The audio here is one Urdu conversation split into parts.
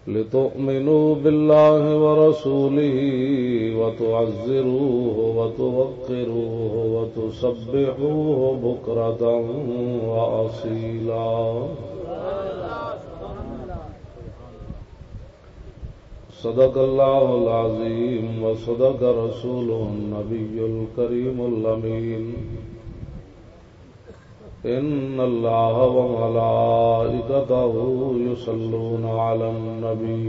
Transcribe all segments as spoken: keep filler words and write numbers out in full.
لتؤمنوا بالله ورسوله وتعزروه وتوقروه وتسبحوه بكرة وأصيلا صدق الله العظيم وصدق رسوله النبي الكريم الأمين إن الله وملائكته يصلون على النبي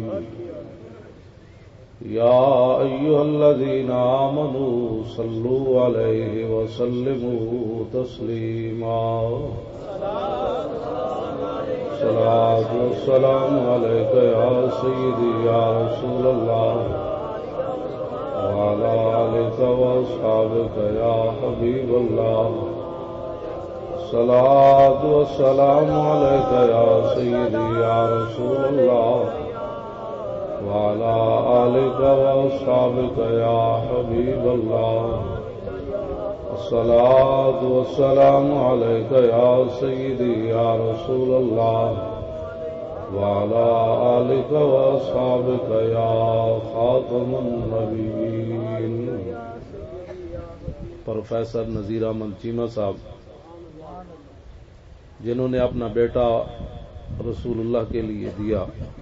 يا أيها الذين آمنوا صلوا عليه وسلموا تسليما صلاة والسلام عليك يا سيدي يا رسول الله وعلى آلك وأصحابك يا حبيب الله صلاة والسلام عليك يا سيدي يا رسول الله وعلى آلك وأصحابك يا حبيب الله الصلاة والسلام عليك يا سيدي يا رسول الله وعلى آلك وأصحابك يا خاتم النبيين. پروفیسر نذیر احمد چیمہ صاحب جنہوں نے اپنا بیٹا رسول اللہ کے لیے دیا،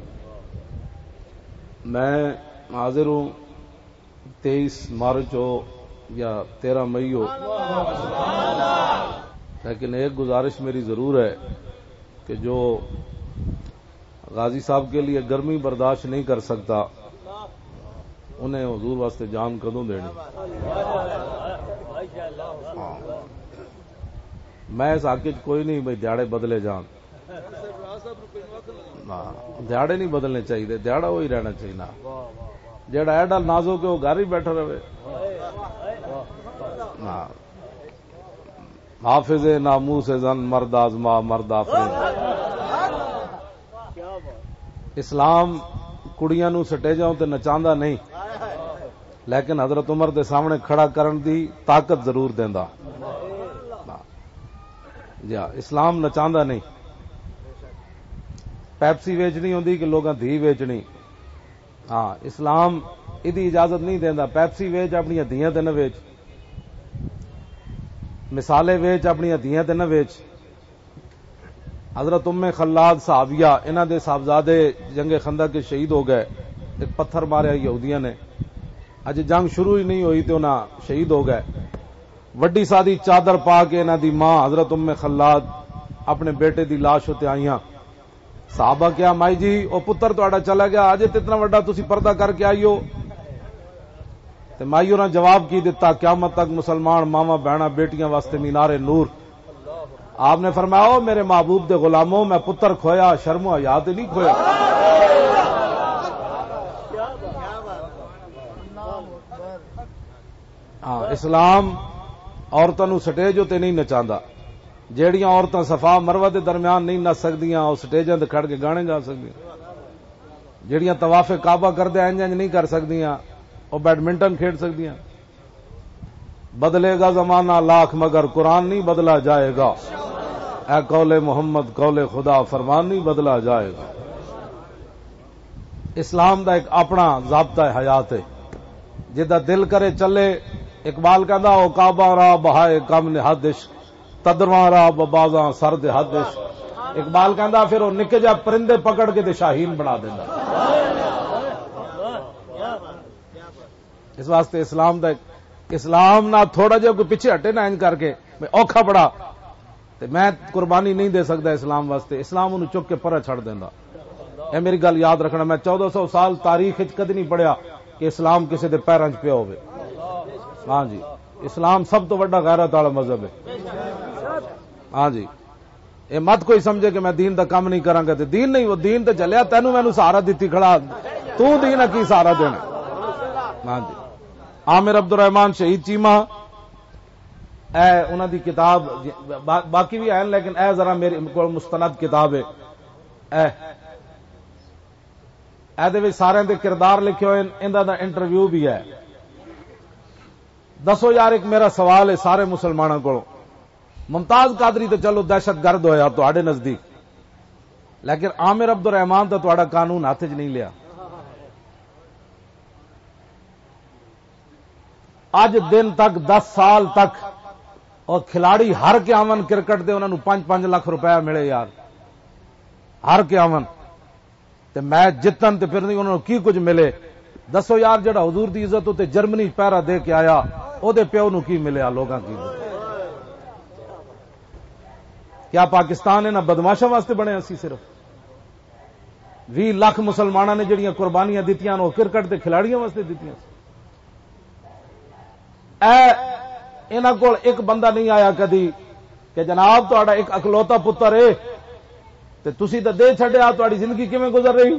میں حاضر ہوں تیئیس مارچ ہو یا تیرہ مئی ہو، لیکن ایک گزارش میری ضرور ہے کہ جو غازی صاحب کے لیے گرمی برداشت نہیں کر سکتا انہیں حضور واسطے جان کدوں دینی. میں اس حق کوئی نہیں بھائی دیہڑے بدلے جان، دیہڑے نہیں بدلنے چاہیے، دیہڑا وہی رہنا چاہیے نا. جہاں ایڈا نازو کہ وہ گھر ہی بیٹھا رہے. حافظ ناموس زن مرد آزما مرد آفرین. اسلام کڑیاں نو سٹیجاں تے نچاندا نہیں، لیکن حضرت عمر دے سامنے کھڑا کرن دی طاقت ضرور دیندا. جا اسلام نچاندا نہیں. پیپسی ویچنی ہوندی کہ لوگاں دھی ویچنی. ہاں اسلام ادی اجازت نہیں دیندا پیپسی ویچ اپنی دھیاں تے نہ ویچ، مثالے ویچ اپنی دھیاں تے نہ ویچ. حضرت ام خلاد صحابیہ انہاں دے صاحبزادے جنگ خندق کے شہید ہو گئے. ایک پتھر ماریا یہودیاں نے، اج جنگ شروع ہی نہیں ہوئی تے انہاں شہید ہو گئے. وڈی سادی چادر پا کے انہاں دی ماں حضرت ام خلاد اپنے بیٹے دی لاش ہوتے آئیاں. صحابہ کیا مائی جی او پتر تہاڈا چلا گیا، اج اتنا وڈا تسی پردہ کر کے آئی ہو. تے مائی ہوراں جواب کی دیتا، قیامت تک مسلمان ماواں بہناں بیٹیاں واسطے مینار نور. آپ نے فرمایا او میرے محبوب دے غلاموں، میں پتر کھویا شرم و حیا تے نہیں کھویا. ہاں اسلام عورتوں نو سٹیج تے نہیں نچاندا. جیڑیاں عورتاں صفا مروہ دے درمیان نہیں نچ سکدیاں او سٹیجاں تے کھڑ کے گانے گا سکدیاں. جیڑیاں طواف کعبہ کردے انج انج نہیں کر سکدیاں او بیڈمنٹن کھیڈ سکدیاں. بدلے گا زمانہ لاکھ مگر قرآن نہیں بدلا جائے گا. اے قول محمد قول خدا فرمان نہیں بدلا جائے گا. اسلام دا ایک اپنا ضابطہ حیات ہے جدا دل کرے چلے. اقبال کہندا او کعبہ را بہائے کم نہادش تدرواں را ببازاں سرد حدش. اقبال کہندا پھر وہ نکے جا پرندے پکڑ کے تے شاہین بنا دیندا. اس واسطے اسلام دا اسلام نہ تھوڑا جہا کوئی پیچھے ہٹے نہ انج کر کے میں اوکھا بڑا تے میں قربانی نہیں دے سکتا اسلام واسطے، اسلام انہوں چک کے پرا چھڑ دیندا. اے میری گل یاد رکھنا، میں چودہ سو سال تاریخ کدی نہیں پڑھیا کہ اسلام کسی دے پیراں وچ پیا ہوے. ہاں جی اسلام سب تو بڑا غیرت والا مذہب ہے. ہاں جی اے مت کوئی سمجھے کہ میں دین دا کام نہیں کراں گا تے دین نہیں، وہ دین تے چلیا تینوں مینوں سہارا دتی کھڑا، تو دین کی سہارا دینا. ہاں جی عامر عبد الرحمان شہید چیمہ اے انہاں دی کتاب باقی بھی ہیں لیکن اے ذرا میری کول مستند کتاب ہے. اے اے دے وچ سارے دے کردار لکھے ہوئے، انہاں دا انٹرویو بھی ہے. دسو یار ایک میرا سوال ہے سارے مسلمانوں کو، ممتاز قادری تو چلو دہشت گرد ہویا تہاڈے نزدیک، لیکن عامر عبد الرحمان تو تہاڈا قانون ہاتھ چ نہیں لیا. اج دن تک دس سال تک اور کھلاڑی ہر کے آون کرکٹ دے انہوں نے پانچ پانچ لاکھ روپیہ ملے یار ہر کے آون تے میچ جتن تے پھر نہیں انہوں نے کی کچھ ملے. دسو یار جڑا حضور دی عزت تے جرمنی پیرا دے کے آیا او دے پیو نو کی ملیا لوگاں کی. کیا پاکستان انہاں بدماشاں واسطے بنے اسی صرف بھی لاکھ مسلماناں نے جڑیاں قربانیاں دتیاں وہ کرکٹ دے کھلاڑیاں واسطے دتیاں. اے انہاں کول ایک بندہ نہیں آیا کدی کہ جناب تہاڈا ایک اکلوتا پتر ہے تے تسی تے دے چھڈیا تہاڈی زندگی کیویں گزر رہی.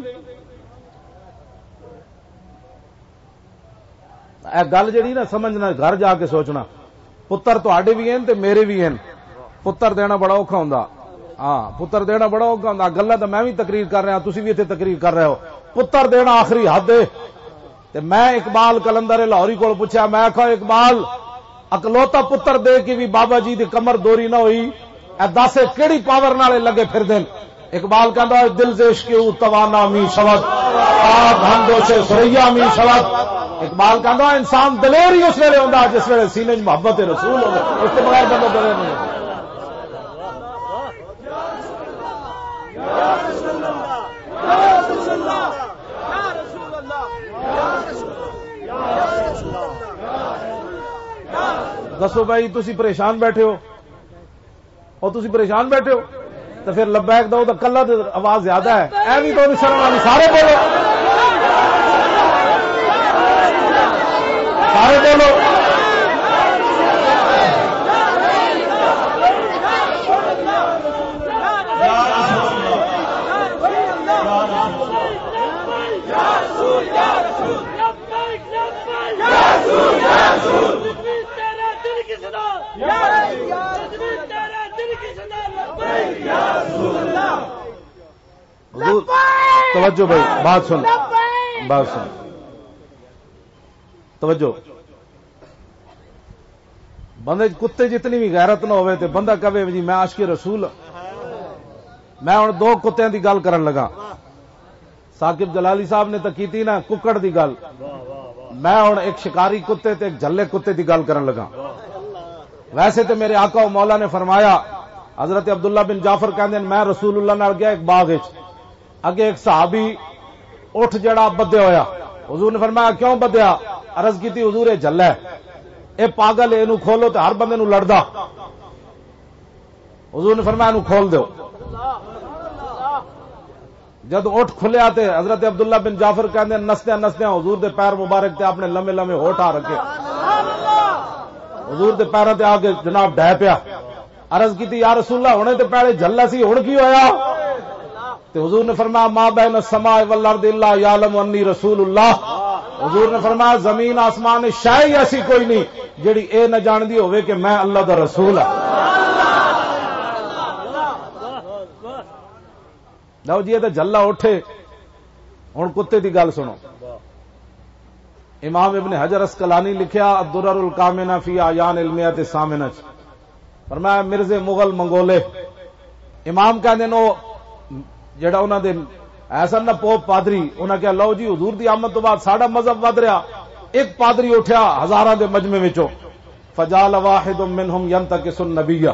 اے گل جڑی نا سمجھنا گھر جا کے سوچنا. پتر تہاڈے بھی ہیں تے میرے بھی ہیں. پتر دینا بڑا اوکھا ہوندا. ہاں پتر دینا بڑا اوکھا ہوندا. گلاں تے میں بھی تقریر کر رہا تسی بھی ایتھے تقریر کر رہے ہو. پتر دینا آخری حد ہے. تے میں اقبال کلندر لاہوری کول پوچھا میں آکھا اقبال اکلوتا پتر دے کے بھی بابا جی دی کمر دوری نہ ہوئی اے دس کیڑی پاور نالے لگے پھر دین. اقبال کہندا دل زیش کے او توانا می شود آگ ہندو سے سریا می شود. اقبال کہندا انسان دلیر ہی اس ویلے ہوندا جس ویلے سینے وچ محبت رسول ہوے. اس تو بغیر بندہ دلیر نہیں. دسو بھائی تسی پریشان بیٹھے ہو اور تسی پریشان بیٹھے ہو تو پھر لبیک دو تو کلا آواز زیادہ ہے. اے بھی تو شرم آنی. سارے بولو سارے بولو. توجہ بھائی بات سن بات سن توجہ. بندے کتے جتنی بھی غیرت نہ ہوئے تے بندہ کہے جی میں عاشق رسول. میں ہوں دو کتوں کی گل کرن لگا. ثاقب جلالی صاحب نے تو کیتی نا ککڑ دی گل. میں ہوں ایک شکاری کتے تے ایک جھلے کتے دی گل کرن لگا. ویسے تو میرے آقا و مولا نے فرمایا حضرت عبداللہ بن جعفر کہندے میں رسول اللہ نال گیا ایک باغ وچ. اگے ایک صحابی اٹھ جڑا بدیا ہویا. حضور نے فرمایا کیوں بدیا؟ عرض کیتی حضور یہ جھلا ہے اے پاگل ہے اینو کھولو تے ہر بندے نو لڑدا. حضور نے فرمایا اینو کھول دیو. جد اٹھ کھلیا تے حضرت عبداللہ بن جعفر کہندے نسدیاں نسدیاں حضور دے پیر مبارک تے اپنے لمے لمے ہوٹھ آ رکھے. حضور دے پیراں تے آ کے جناب ڈہ پیا. عرض کیتی یا رسول اللہ ہونے تے پہلے جھلا سی ہن کی ہویا؟ تے حضور نے فرمایا ما بین السماء والارض الا یعلم انی رسول اللہ. حضور نے فرمایا زمین آسمان شے ایسی کوئی نہیں جڑی اے نہ جاندی ہوے کہ میں اللہ دا رسول ہاں. لو جی تے جھلا اٹھے. ہن کتے دی گل سنو. امام ابن حجر اسقلانی لکھیا الدرر الکامنہ فی اعیان المیۃ الثامنہ فرمایا مرزے مغل منگولے امام کہندے نو جڑا انہاں دے ایسا نہ پوپ پادری انہاں کہا لو جی حضور دی آمد تو بعد ساڈا مذہب ود رہا. ایک پادری اٹھیا ہزاراں دے مجمع وچوں فجال واحد منہم ینتقص النبی.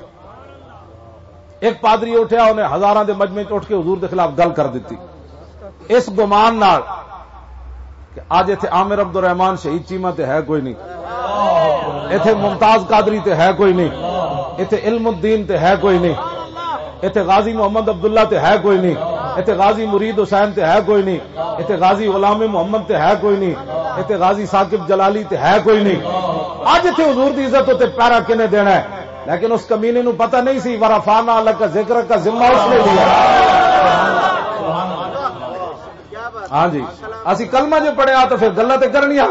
ایک پادری اٹھیا انہیں ہزاراں دے مجمع وچ اٹھ کے حضور دے خلاف گل کر دیتی اس گمان نال کہ آج ایتھے عامر عبد الرحمان شہید چیمہ تے ہے کوئی نہیں, ایتھے ممتاز قادری تے ہے کوئی نہیں, ایتھے علم الدین تے ہے کوئی نہیں, ایتھے غازی محمد عبداللہ تے ہے کوئی نہیں, ایتھے غازی مرید حسین تے ہے کوئی نہیں, ایتھے غازی غلام محمد تے ہے کوئی نہیں, ایتھے غازی ثاقب جلالی تے ہے کوئی نہیں. اج ایتھے حضور دی عزت تے پیرا کنے دینا ہے, لیکن اس کمینے نو پتہ نہیں سی ورفعنا لک ذکر کا ذمہ اس نے لیا. ہاں جی اسی کلمہ جو پڑھیا تو پھر گلاں تے کرنیاں.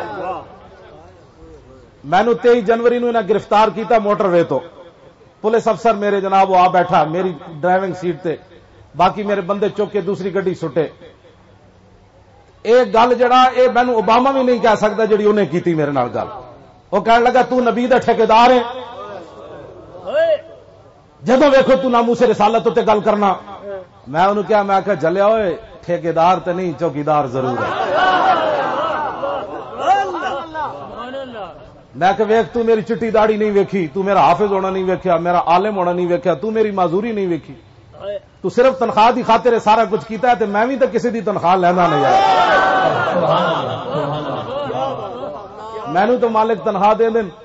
مینو تیئیس جنوری نو انہاں گرفتار کیتا موٹر وے تو پولیس افسر میرے جناب وہ آ بیٹھا میری ڈرائیونگ سیٹ تے, باقی میرے بندے چوک کے دوسری گڈی سٹے. اے گل جڑا اے مینو اوباما بھی نہیں کہہ سکتا جڑی انہیں کیتی میرے نال گل. وہ کہنے لگا تو نبی دا ٹھیکیدار ہے, جدوں ویکھو تو ناموس رسالت تے گل کرنا, میں انہوں کیا میں آخیا جلیا ہوئے ٹھیکیدار تے نہیں چوکیدار ضرور ہے. میں کہ ویکھ تو میری چٹی داڑھی نہیں ویکھی, تو میرا حافظ ہونا نہیں ویکھیا, میرا عالم ہونا نہیں ویکھیا, تو میری معذوری نہیں ویکھی, تو صرف تنخواہ دی خاطر سارا کچھ کیتا ہے, تے میں بھی تو کسی دی تنخواہ لینا نہیں آیا. مینوں تو مالک تنخواہ دے دین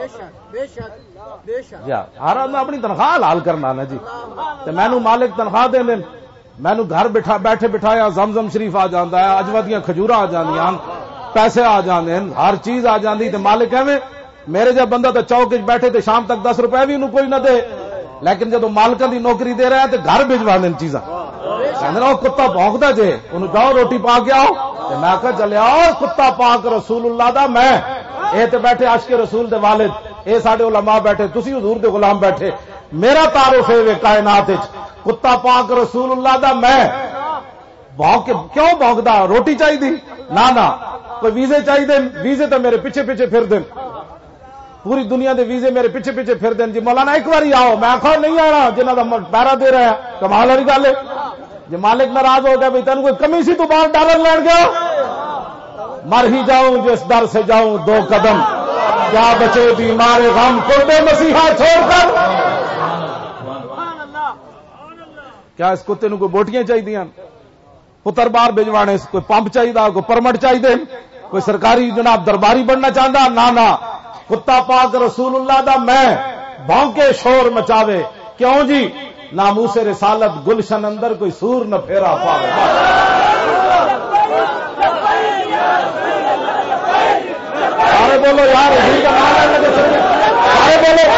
ہر میں اپنی تنخواہ حلال کرنا نا جی, تے مینوں مالک تنخواہ دے دین, مینوں گھر بٹھا بیٹھے بٹھایا زمزم شریف آ جاندا ہے, اجوا کھجورا آ جاندیاں, پیسے آ جاندے ہیں, ہر چیز آ جاندی, تے مالک ایویں میرے جا بندہ تو چوک وچ بیٹھے تے شام تک دس روپے بھی انہوں کوئی نہ دے, لیکن جدو مالکاں دی نوکری دے رہا ہے تے گھر بھجوا دین چیزاں, کہندے او کتا بھونکدا جے انہوں جاؤ روٹی پا کے آؤ, تے میں کہا چلیا او کتا پاک رسول اللہ دا میں اے تے بیٹھے عاشق رسول دے والد, اے ساڈے علماء بیٹھے, تسی حضور دے غلام بیٹھے, میرا تعارف ہے کائنات وچ کتا پاک رسول اللہ دا میں بھونک کیوں بھونکدا, روٹی چاہیے نہ نہ کوئی ویزے چاہیے, ویزے تو میرے پیچھے پیچھے پھر دین, پوری دنیا دے ویزے میرے پیچھے پیچھے پھر دین, جی مولانا ایک باری آؤ, میں آخا نہیں آنا, جنہاں دا پیرا دے رہا ہے کمال والی گل ہے. جی مالک ناراض ہو گیا بھائی تینوں کوئی کمی سی تو باہر ڈالر لین گیا, مر ہی جاؤں جس در سے جاؤں دو قدم, کیا بچے بیمار غم قربے مسیحا چھوڑ کر. کیا اس کتے نو کوئی بوٹیاں چاہیے, پتر باہر بھجوانے, کوئی پمپ چاہیے, کوئی پرمٹ چاہیے, کوئی سرکاری جناب درباری بننا چاہتا, نہ نہ کتا پاک رسول اللہ دا میں بھونکے شور مچاوے, کیوں جی ناموس رسالت گلشن اندر کوئی سور نہ پھیرا پاوے. سارے بولو یار حضور کا نام لگے, سارے بولو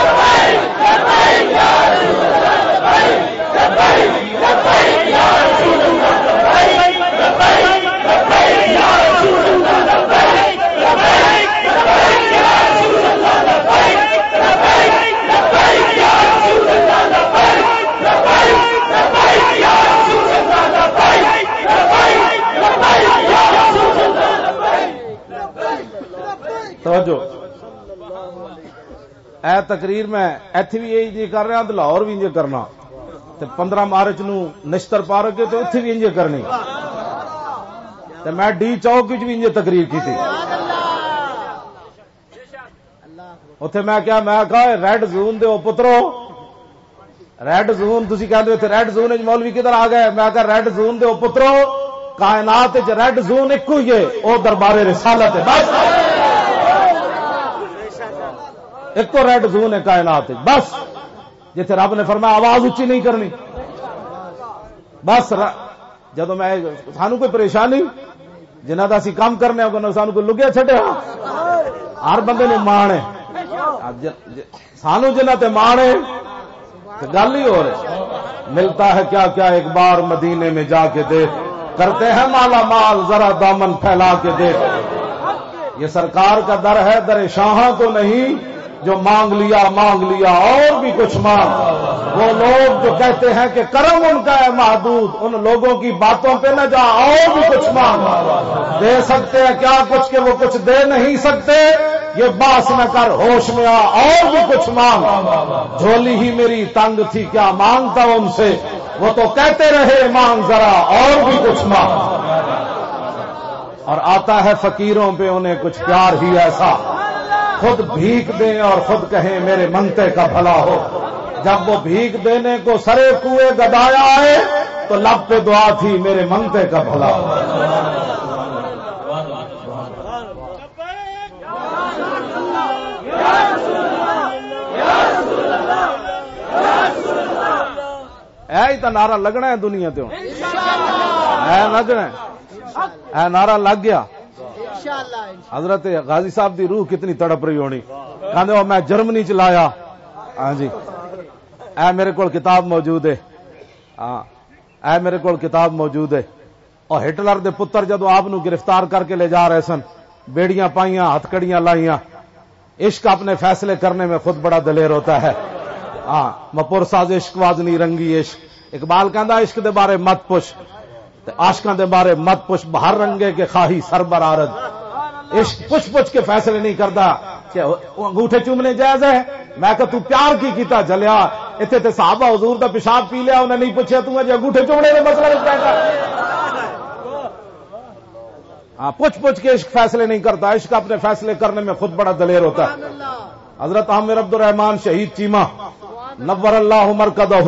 توجہ. اے تقریر میں ایتھے بھی یہی جی کر رہا, لاہور بھی انج کرنا, تے پندرہ مارچ نو نشتر پارک کے تو اتنے بھی انج کرنی, تے میں ڈی چوک وچ بھی انج تقریر کی تھی. اتنے میں کیا میں کہا ریڈ زون دے او پترو, ریڈ زون تسی کہندے تے ریڈ زون وچ مولوی کدھر آ گئے, میں کہا ریڈ زون دے او پترو کائنات وچ ریڈ زون ایک ہی ہے, او دربار رسالت ہے, بس ایک تو ریڈ زون ہے کائنات, بس جتھے رب نے فرمایا آواز اچھی نہیں کرنی. بس جدو میں سانو کوئی پریشانی جنہ کا اسی کام کرنے سانو کوئی لگیا چھڈیا, ہر بندے نے مان ہے, سانو جنہ تے مان ہے گل ہی ہو رہی. ملتا ہے کیا کیا ایک بار مدینے میں جا کے دیکھ, کرتے ہیں مالا مال ذرا دامن پھیلا کے دیکھ. یہ سرکار کا در ہے, در شاہاں تو نہیں جو مانگ لیا مانگ لیا اور بھی کچھ مانگ. وہ لوگ جو کہتے ہیں کہ کرم ان کا ہے محدود, ان لوگوں کی باتوں پہ نہ جا, اور بھی کچھ مانگ. دے سکتے ہیں کیا کچھ کہ وہ کچھ دے نہیں سکتے, یہ باس نہ کر ہوش میں آ, اور بھی کچھ مانگ. جھولی ہی میری تنگ تھی کیا مانگتا ان سے, وہ تو کہتے رہے مانگ ذرا اور بھی کچھ مانگ. اور آتا ہے فقیروں پہ انہیں کچھ پیار ہی ایسا, خود بھیک دیں اور خود کہیں میرے منگتے کا بھلا ہو. جب وہ بھیک دینے کو سرے کوئے گدایا آئے تو لب پہ دعا تھی میرے منگتے کا بھلا ہو. اے تو نعرہ لگنا ہے دنیا تے, اے لگنا ہے, اے نعرہ لگ گیا. حضرت غازی صاحب دی روح کتنی تڑپ رہی ہونی, کہندے میں جرمنی چ لایا. ہاں جی, اے میرے کول کتاب موجود ہے, ہاں اے میرے کول کتاب موجود ہے. اور ہٹلر دے پتر جدو آپ نو گرفتار کر کے لے جا رہے سن, بیڑیاں پائیاں, ہتھکڑیاں لائیاں. عشق اپنے فیصلے کرنے میں خود بڑا دلیر ہوتا ہے. ہاں مپور ساز عشق وازنی رنگی عشق. اقبال کہندا عشق دے بارے مت پوچھ, عاشقاں دے بارے مت پوچھ, باہر رنگے کے خواہی سر برآرد. عشق پوچھ پوچھ کے فیصلے نہیں کرتا کہ انگوٹھے چومنے جائز ہے. میں کہ تو پیار کی کیتا جلیا, اتنے تے صحابہ حضور دا پیشاب پی لیا انہیں نہیں پوچھا تو جی انگوٹھے چومنے کا مسئلہ نہیں پہنتا. ہاں پوچھ پوچھ کے عشق فیصلے نہیں کرتا، عشق اپنے فیصلے کرنے میں خود بڑا دلیر ہوتا ہے. حضرت عامر عبد الرحمان شہید چیمہ نور اللہ مرکزہ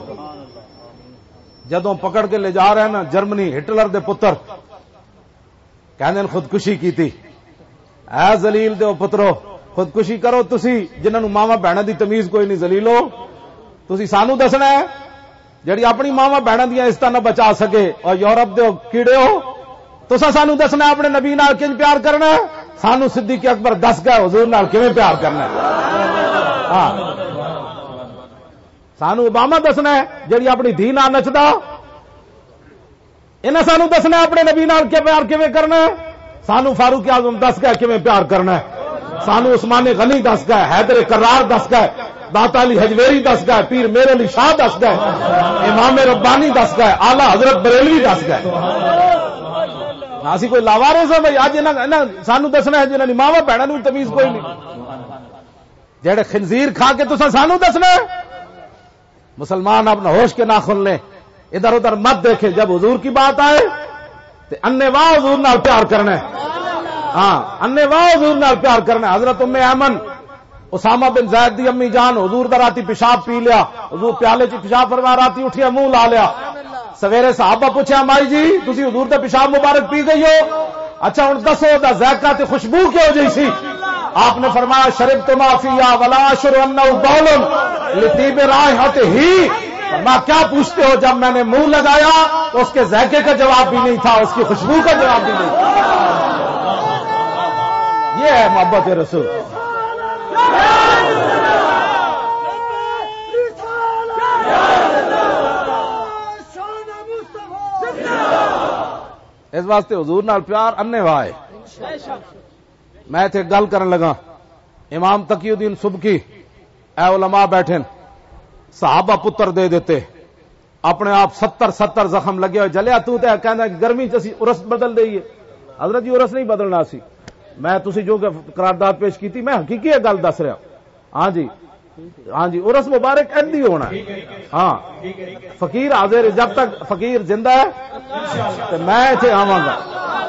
جدوں پکڑ کے لے جا رہے ہیں نا جرمنی، ہٹلر دے پتر کہندے خودکشی کیتی. اے ذلیل دے پترو خودکشی کرو تسی جنہاں نوں ماواں بہناں دی تمیز کوئی نہیں، ذلیلو تسی سانو دسنا ہے جڑی اپنی ماواں بہناں دیاں عزتاں نہ بچا سکے اور یورپ دے کیڑے ہو تساں سانو دسنا ہے اپنے نبی نال کنج پیار کرنا ہے، سانو صدیق اکبر دس گئے حضور نال کیویں پیار کرنا ہے. ہاں سانو اوباما دسنا ہے جڑی اپنی دھی نال نچدا، انہاں سانو دسنا ہے اپنے نبی نال کیا پیار کیویں کرنا ہے، سانو فاروق اعظم دس گئے کیویں پیار کرنا ہے، سانو عثمان غنی دس گئے، حیدر کرار دس گئے، داتا علی حجویری دس گئے، پیر میر علی شاہ دس گئے، امام ربانی دس گئے، اعلی حضرت بریلوی دس گئے. اسی کوئی لاوارث ہے بھائی اج انہاں سانو دسنا ہے جنہاں دی ماواں بہناں نوں تمیز کوئی نہیں، جڑے خنزیر کھا کے تساں سانو دسنا ہے. مسلمان اپنا ہوش کے ناخن لیں، ادھر ادھر مت دیکھیں، جب حضور کی بات آئے تو انے واہ حضور نال پیار کرنا ہے. ہاں انے واہ حضور نال پیار کرنا ہے. حضرت ام ایمن اسامہ بن زید دی امی جان حضور دا راتی پیشاب پی لیا، حضور پیالے چ پیشاب فرما راتی اٹھیا منہ لا لیا. سویرے صحابہ پوچھا مائی جی تسی حضور دا پیشاب مبارک پی گئی ہو، اچھا ہن دسو دا ذائقہ تے خوشبو کیوں جئی سی؟ آپ نے فرمایا شربت ما فیھا ولا اشر انه بول لطیب رائحتہ ہی. میں کیا پوچھتے ہو، جب میں نے منہ لگایا تو اس کے ذائقے کا جواب بھی نہیں تھا، اس کی خوشبو کا جواب بھی نہیں تھا. یہ ہے محبت رسول. اس واسطے حضور نال پیار انے واہ ہے. میں اتنے گل کرن لگا امام تقی الدین سبکی اے علماء بیٹھے صحابہ پتر دے دیتے، اپنے آپ ستر ستر زخم لگے ہوئے جلیا تو تے کہندا گرمی چ عرس بدل دئیے. حضرت جی عرس نہیں بدلنا سی، میں تسی جو قرارداد پیش کیتی میں حقیقی گل دس رہا. ہاں جی ہاں جی عرس مبارک ایدی ہونا ہے. ہاں فقیر حاضر جب تک فقیر زندہ ہے تو میں اتنے آواں گا.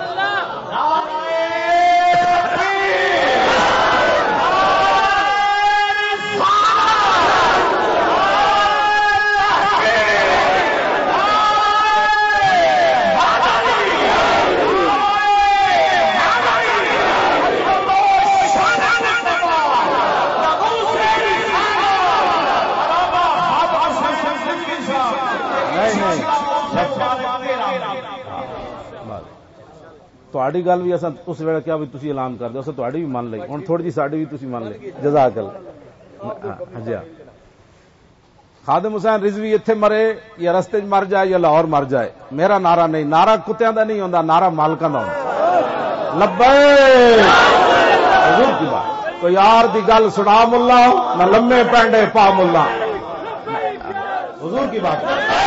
تہاڈی گل بھی اساں اس ویلے کیا بھی تسی اعلان کر دو، اساں تہاڈی بھی مان لئی، ہن تھوڑی جی ساڈی بھی تسی مان لئی. جزاک اللہ. جی خادم حسین رضوی اتنے مرے یا رستے مر جائے یا لاہور مر جائے، میرا نعرہ نہیں، نعرہ کتیاں دا نہیں ہوندا، نعرہ مالکاں دا ہوندا. لبیک حضور کی بات. کوئی یار دی گل سنا ملا نہ لمے پینڈے پا ملا، حضور کی بات.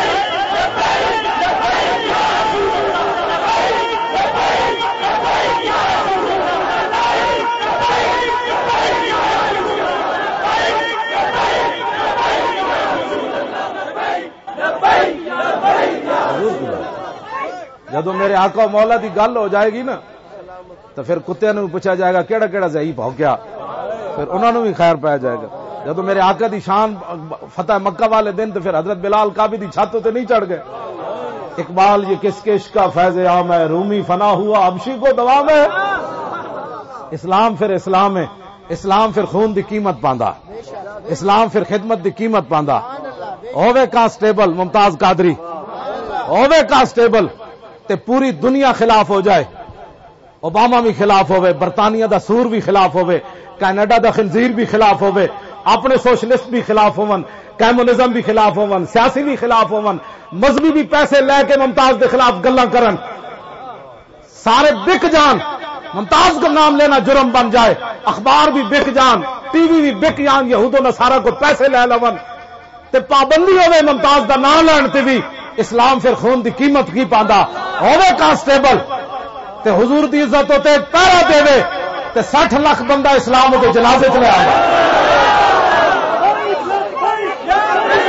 جدو میرے آقا و مولا دی گل ہو جائے گی نا تو پھر کتےاں نوں پوچھا جائے گا کیڑا کیڑا ضعیف ہو گیا، پھر انہوں نے بھی خیر پایا جائے گا. جدو میرے آقا دی شان فتح مکہ والے دن تو پھر حضرت بلال کعبے دی چھت تے نہیں چڑھ گئے. اقبال یہ کس کے عشق کا فیض عام ہے، رومی فنا ہوا حبشی کو دوام ہے. اسلام پھر اسلام ہے، اسلام پھر خون دی قیمت پاندا، اسلام پھر خدمت دی قیمت پاندا. ہووے کانسٹیبل ممتاز قادری، ہووے کانسٹیبل تے پوری دنیا خلاف ہو جائے، اوباما بھی خلاف ہوئے، برطانیہ دا سور بھی خلاف ہوئے، کینیڈا دا خنزیر بھی خلاف ہوئے، اپنے سوشلسٹ بھی خلاف ہون، کمیونزم بھی خلاف ہون، سیاسی بھی خلاف ہون، مذہبی بھی پیسے لے کے ممتاز دے خلاف گلاں کرن، سارے بک جان، ممتاز کا نام لینا جرم بن جائے، اخبار بھی بک جان، ٹی وی بھی بک جان، یہود و نصارہ کو پیسے لے لون تے پابندی ہوئے ممتاز دا نام لین تے بھی اسلام پھر خون دی قیمت کی پاندا. ہوے کانسٹیبل تے حضور دی عزت ہوتے پہرا دے تے سٹھ لاکھ بندہ اسلام دے جنازے چ لے آئے.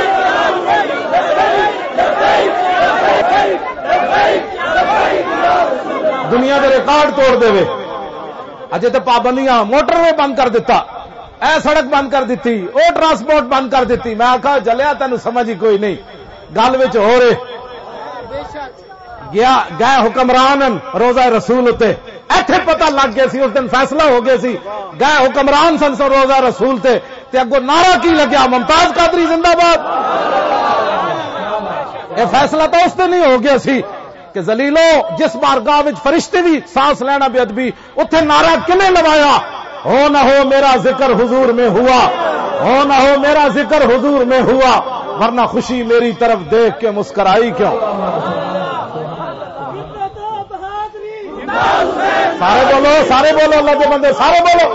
دنیا کے ریکارڈ توڑ دے اجے تو پابندیاں موٹر وے بند کر دیتا اے سڑک بند کر دیتی او ٹرانسپورٹ بند کر دیتی میں آخا جلیا تینوں سمجھ ہی کوئی نہیں گل وچ ہو رہے گیا گئے حکمران روزہ رسول تے ایتھے پتہ لگ گیا سی اس دن فیصلہ ہو گیا سی گئے حکمران سن سو روزہ رسول تے تے اگوں نعرہ کی لگیا ممتاز قادری زندہ باد یہ فیصلہ تو اس دن نہیں ہو گیا سی کہ ذلیلو جس بارگاہ وچ فرشتے بھی سانس لینا بے ادبی اتنے نعرہ کنے لوایا ہو نہ ہو میرا ذکر حضور میں ہوا ہو نہ ہو میرا ذکر حضور میں ہوا ورنہ خوشی میری طرف دیکھ کے مسکرائی کیوں سارے بولو سارے بولو اللہ کے بندے سارے بولو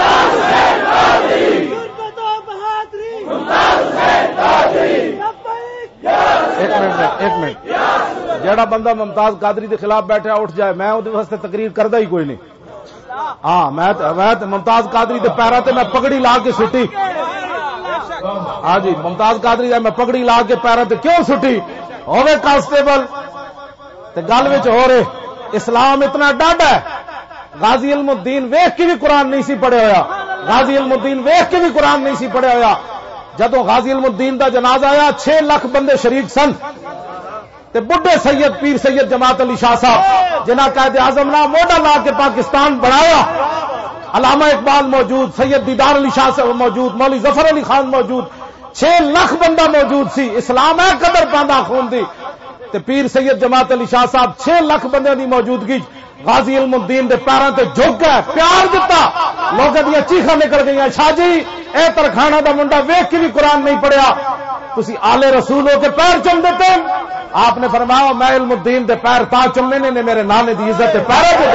ایک منٹ ایک منٹ جڑا بندہ ممتاز قادری کے خلاف بیٹھا اٹھ جائے میں وہ واسطے تقریر کردا ہی کوئی نہیں ہاں میں ممتاز قادری کے پیروں تے میں پگڑی لا کے سٹی ہاں جی ممتاز قادری میں پگڑی لا کے پیروں تے کیوں سٹی ہوے کانسٹیبل تے گل وچ ہو رہے اسلام اتنا ڈاڈا ہے غازی علم الدین ویکھ کے بھی قرآن نہیں سی پڑھیا ہویا غازی علم الدین ویکھ کے بھی قرآن نہیں سی پڑھیا ہویا جدوں غازی علم الدین دا جنازہ آیا چھ لاکھ بندے شریک سن تے بڈھے سید پیر سید جماعت علی شاہ صاحب جنہاں قائد اعظم نہ موڈا لا کے پاکستان بنایا علامہ اقبال موجود سید دیدار علی شاہ صاحب موجود مولوی ظفر علی خان موجود چھ لاکھ بندہ موجود سی اسلام ہے قدر پاندا خون دی تے پیر سید جماعت علی شاہ صاحب چھ لاکھ بندے دی موجودگی غازی علم الدین دے پیراں تے جھک گئے پیار دتا لوگاں دی چیخاں نکل گئیاں شاہ جی اے ترخانہ دا منڈا ویکھ کے بھی قرآن نہیں پڑھیا تسی آل رسول ہو کے پیر چم دیتے آپ نے فرمایا میں علم الدین دے پیر تا چمنے نے میرے نانے دی عزت تے پیراں تے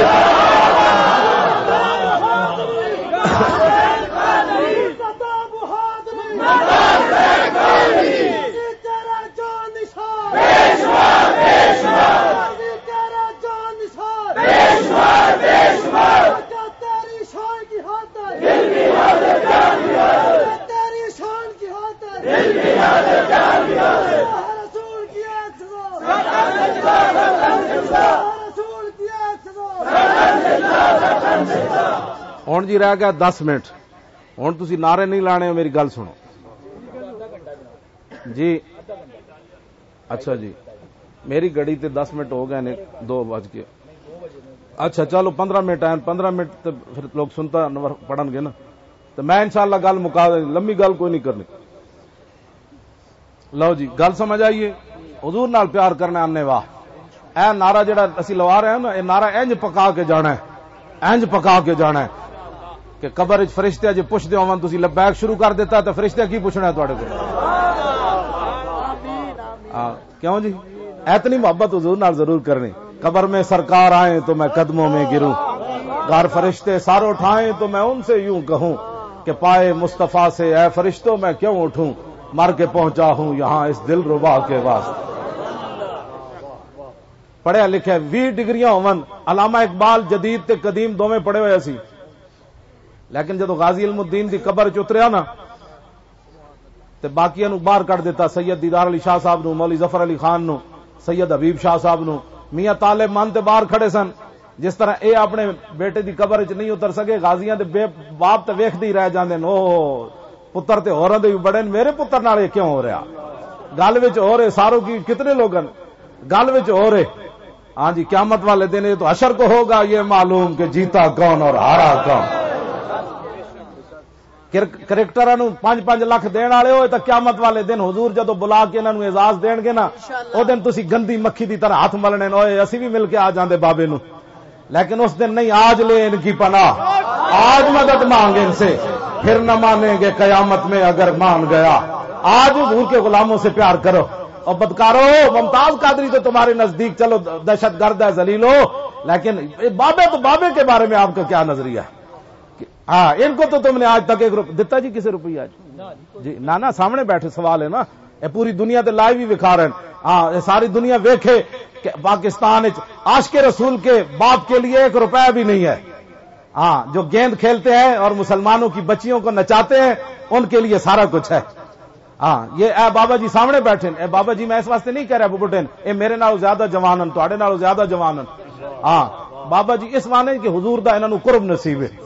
ہوں جی رہ گیا دس منٹ ہوں تسی نعرے نہیں لانے میری گل سنو جی اچھا جی میری گڑی تے دس منٹ ہو گئے نے دو بج کے اچھا چلو پندرہ منٹ آئے پندرہ منٹ تے پھر لوگ سنتا پڑھن گے نا تو میں انشاءاللہ گل مکا لمبی گل کوئی نہیں کرنی لو جی گل سمجھ آئیے حضور نال پیار کرنا آنے واہ اے نعرہ جڑا اسی لوا رہے ہیں نا یہ نعرہ انج پکا کے جانا ہے انج پکا کے جانا ہے کہ قبر وچ فرشتے جے پوچھدے ہون تسی لبیک شروع کر دیتا تو فرشتے کی پوچھنا ہے تواڈے کول ہاں کیوں جی اتنی محبت حضور نال ضرور کرنی قبر میں سرکار آئیں تو میں قدموں میں گروں گھر فرشتے سار اٹھائیں تو میں ان سے یوں کہوں کہ پائے مصطفیٰ سے اے فرشتوں میں کیوں اٹھوں مر کے پہنچا ہوں یہاں اس دل ربا کے واسطے پڑھیا لکھا وی ڈگریاں ہون علامہ اقبال جدید تے قدیم دوویں پڑھے ہوئے سی لیکن جدو غازی علم الدین دی قبر چ اتریا نا تے باقیاں نو باہر کر دیتا سید دیدار علی شاہ صاحب نو مولوی ظفر علی خان نو سید حبیب شاہ صاحب نو میاں طالب من تے باہر کھڑے سن جس طرح اے اپنے بیٹے دی قبر چ نہیں اتر سکے غازیاں دے بے باپ تے ویکھدے ہی رہ جاندے او پتر تے ہوراں دے بڑے میرے پتر نال کیوں ہو رہا گل وچ ہو رہے ساروں کی کتنے لوگن گل وچ ہو رہے ہاں جی قیامت والے دن یہ تو حشر کو ہوگا یہ معلوم کہ جیتا کون اور ہارا کون کرکٹراں نو پانچ پانچ لاکھ دین والے ہوئے تو قیامت والے دن حضور جدو بلا کے انہاں نو اعزاز دین گے نا او دن تسی گندی مکھی دی طرح ہاتھ ملنے اوئے اسی بھی مل کے آ جاندے بابے نو لیکن اس دن نہیں آج لے ان کی پناہ آج مدد مانگے ان سے پھر نہ مانیں گے قیامت میں اگر مان گیا آج حضور کے غلاموں سے پیار کرو اور بدکارو ممتاز قادری تو تمہارے نزدیک چلو دہشت گرد ہے ذلیلو لیکن بابے تو بابے کے بارے میں آپ کا کیا نظریہ ہے ہاں ان کو تو تم نے آج تک ایک روپ دیتا جی کسے روپیہ آج جی نانا سامنے بیٹھے سوال ہے نا یہ پوری دنیا تے لائیو ہی وکھا رہے ہیں ہاں ساری دنیا ویکھے کہ پاکستان عاشق رسول کے باپ کے لیے ایک روپیہ بھی نہیں ہے ہاں جو گیند کھیلتے ہیں اور مسلمانوں کی بچیوں کو نچاتے ہیں ان کے لیے سارا کچھ ہے ہاں یہ اے بابا جی سامنے بیٹھے اے بابا جی میں اس واسطے نہیں کہہ رہا ببٹن اے میرے نالوں زیادہ جوانن تواڈے نالوں زیادہ جوانن ہاں بابا جی اس معنی کہ حضور دا انہاں نو قرب نصیب ہے.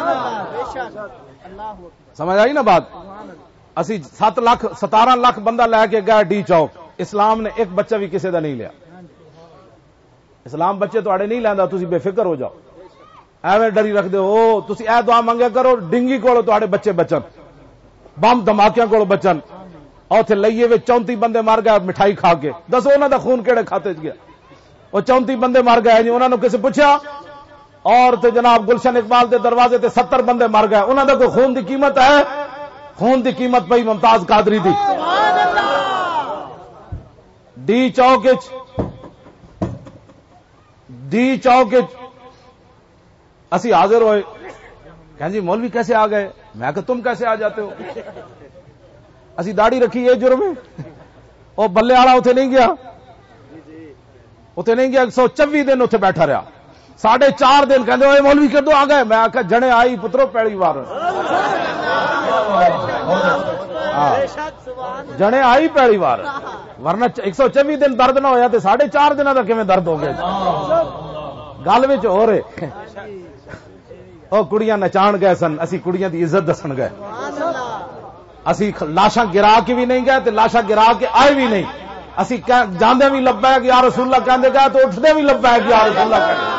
سمجھ آئی نا بات. اسی سات لاکھ ستارہ لاکھ بندہ لے کے گیا ڈی چوک, اسلام نے ایک بچہ بھی کسی دا نہیں لیا. اسلام بچے تواڈے نہیں لیندا, تسی بے فکر ہو جاؤ. ایویں ڈری رکھ دے او تسی اے دعا منگیا کرو ڈنگی کولو تواڈے بچے بچن, بم دھماکیاں کولو بچن. اوتھے لئیے وچ چونتی بندے مر گئے مٹھائی کھا کے, دسو انہاں دا خون کیڑے کھاتے چ گیا؟ او چونتی بندے مر گئے جی, انہاں نو کسے پوچھیا؟ اور تے جناب گلشن اقبال دے دروازے تے ستر بندے مر گئے, انہاں دا کوئی خون دی قیمت ہے؟ خون دی قیمت پئی ممتاز قادری دی. ڈی چوک ڈی چوک اسی حاضر ہوئے, کہ جی مولوی کیسے آ گئے؟ میں کہ تم کیسے آ جاتے ہو؟ اسی داڑھی رکھی یہ جرم ہے. او بلے والا اتنے نہیں گیا, اتنے نہیں گیا, ایک سو چوبی دن اتنے بیٹھا رہا. ساڑھے چار دن کہتے ہوئے مولوی کدو آ گئے؟ میں آخیا جنے آئی پترو پیڑی وار, جنے آئی پیڑی وار, ورنہ ایک سو چوبی دن درد نہ ہویا تو ساڑھے چار دن کا کیویں درد ہو گیا؟ گل وچ ہو رہے او کڑیاں نچان گئے سن, اسی کڑیاں دی عزت دسن گئے. اسی لاشاں گرا کے بھی نہیں گئے تے لاشاں گرا کے آئے بھی نہیں. اسی جاندے بھی لبیک یا رسول اللہ کہندے گئے تو اٹھدے بھی لبیک یا رسول اللہ کہندے.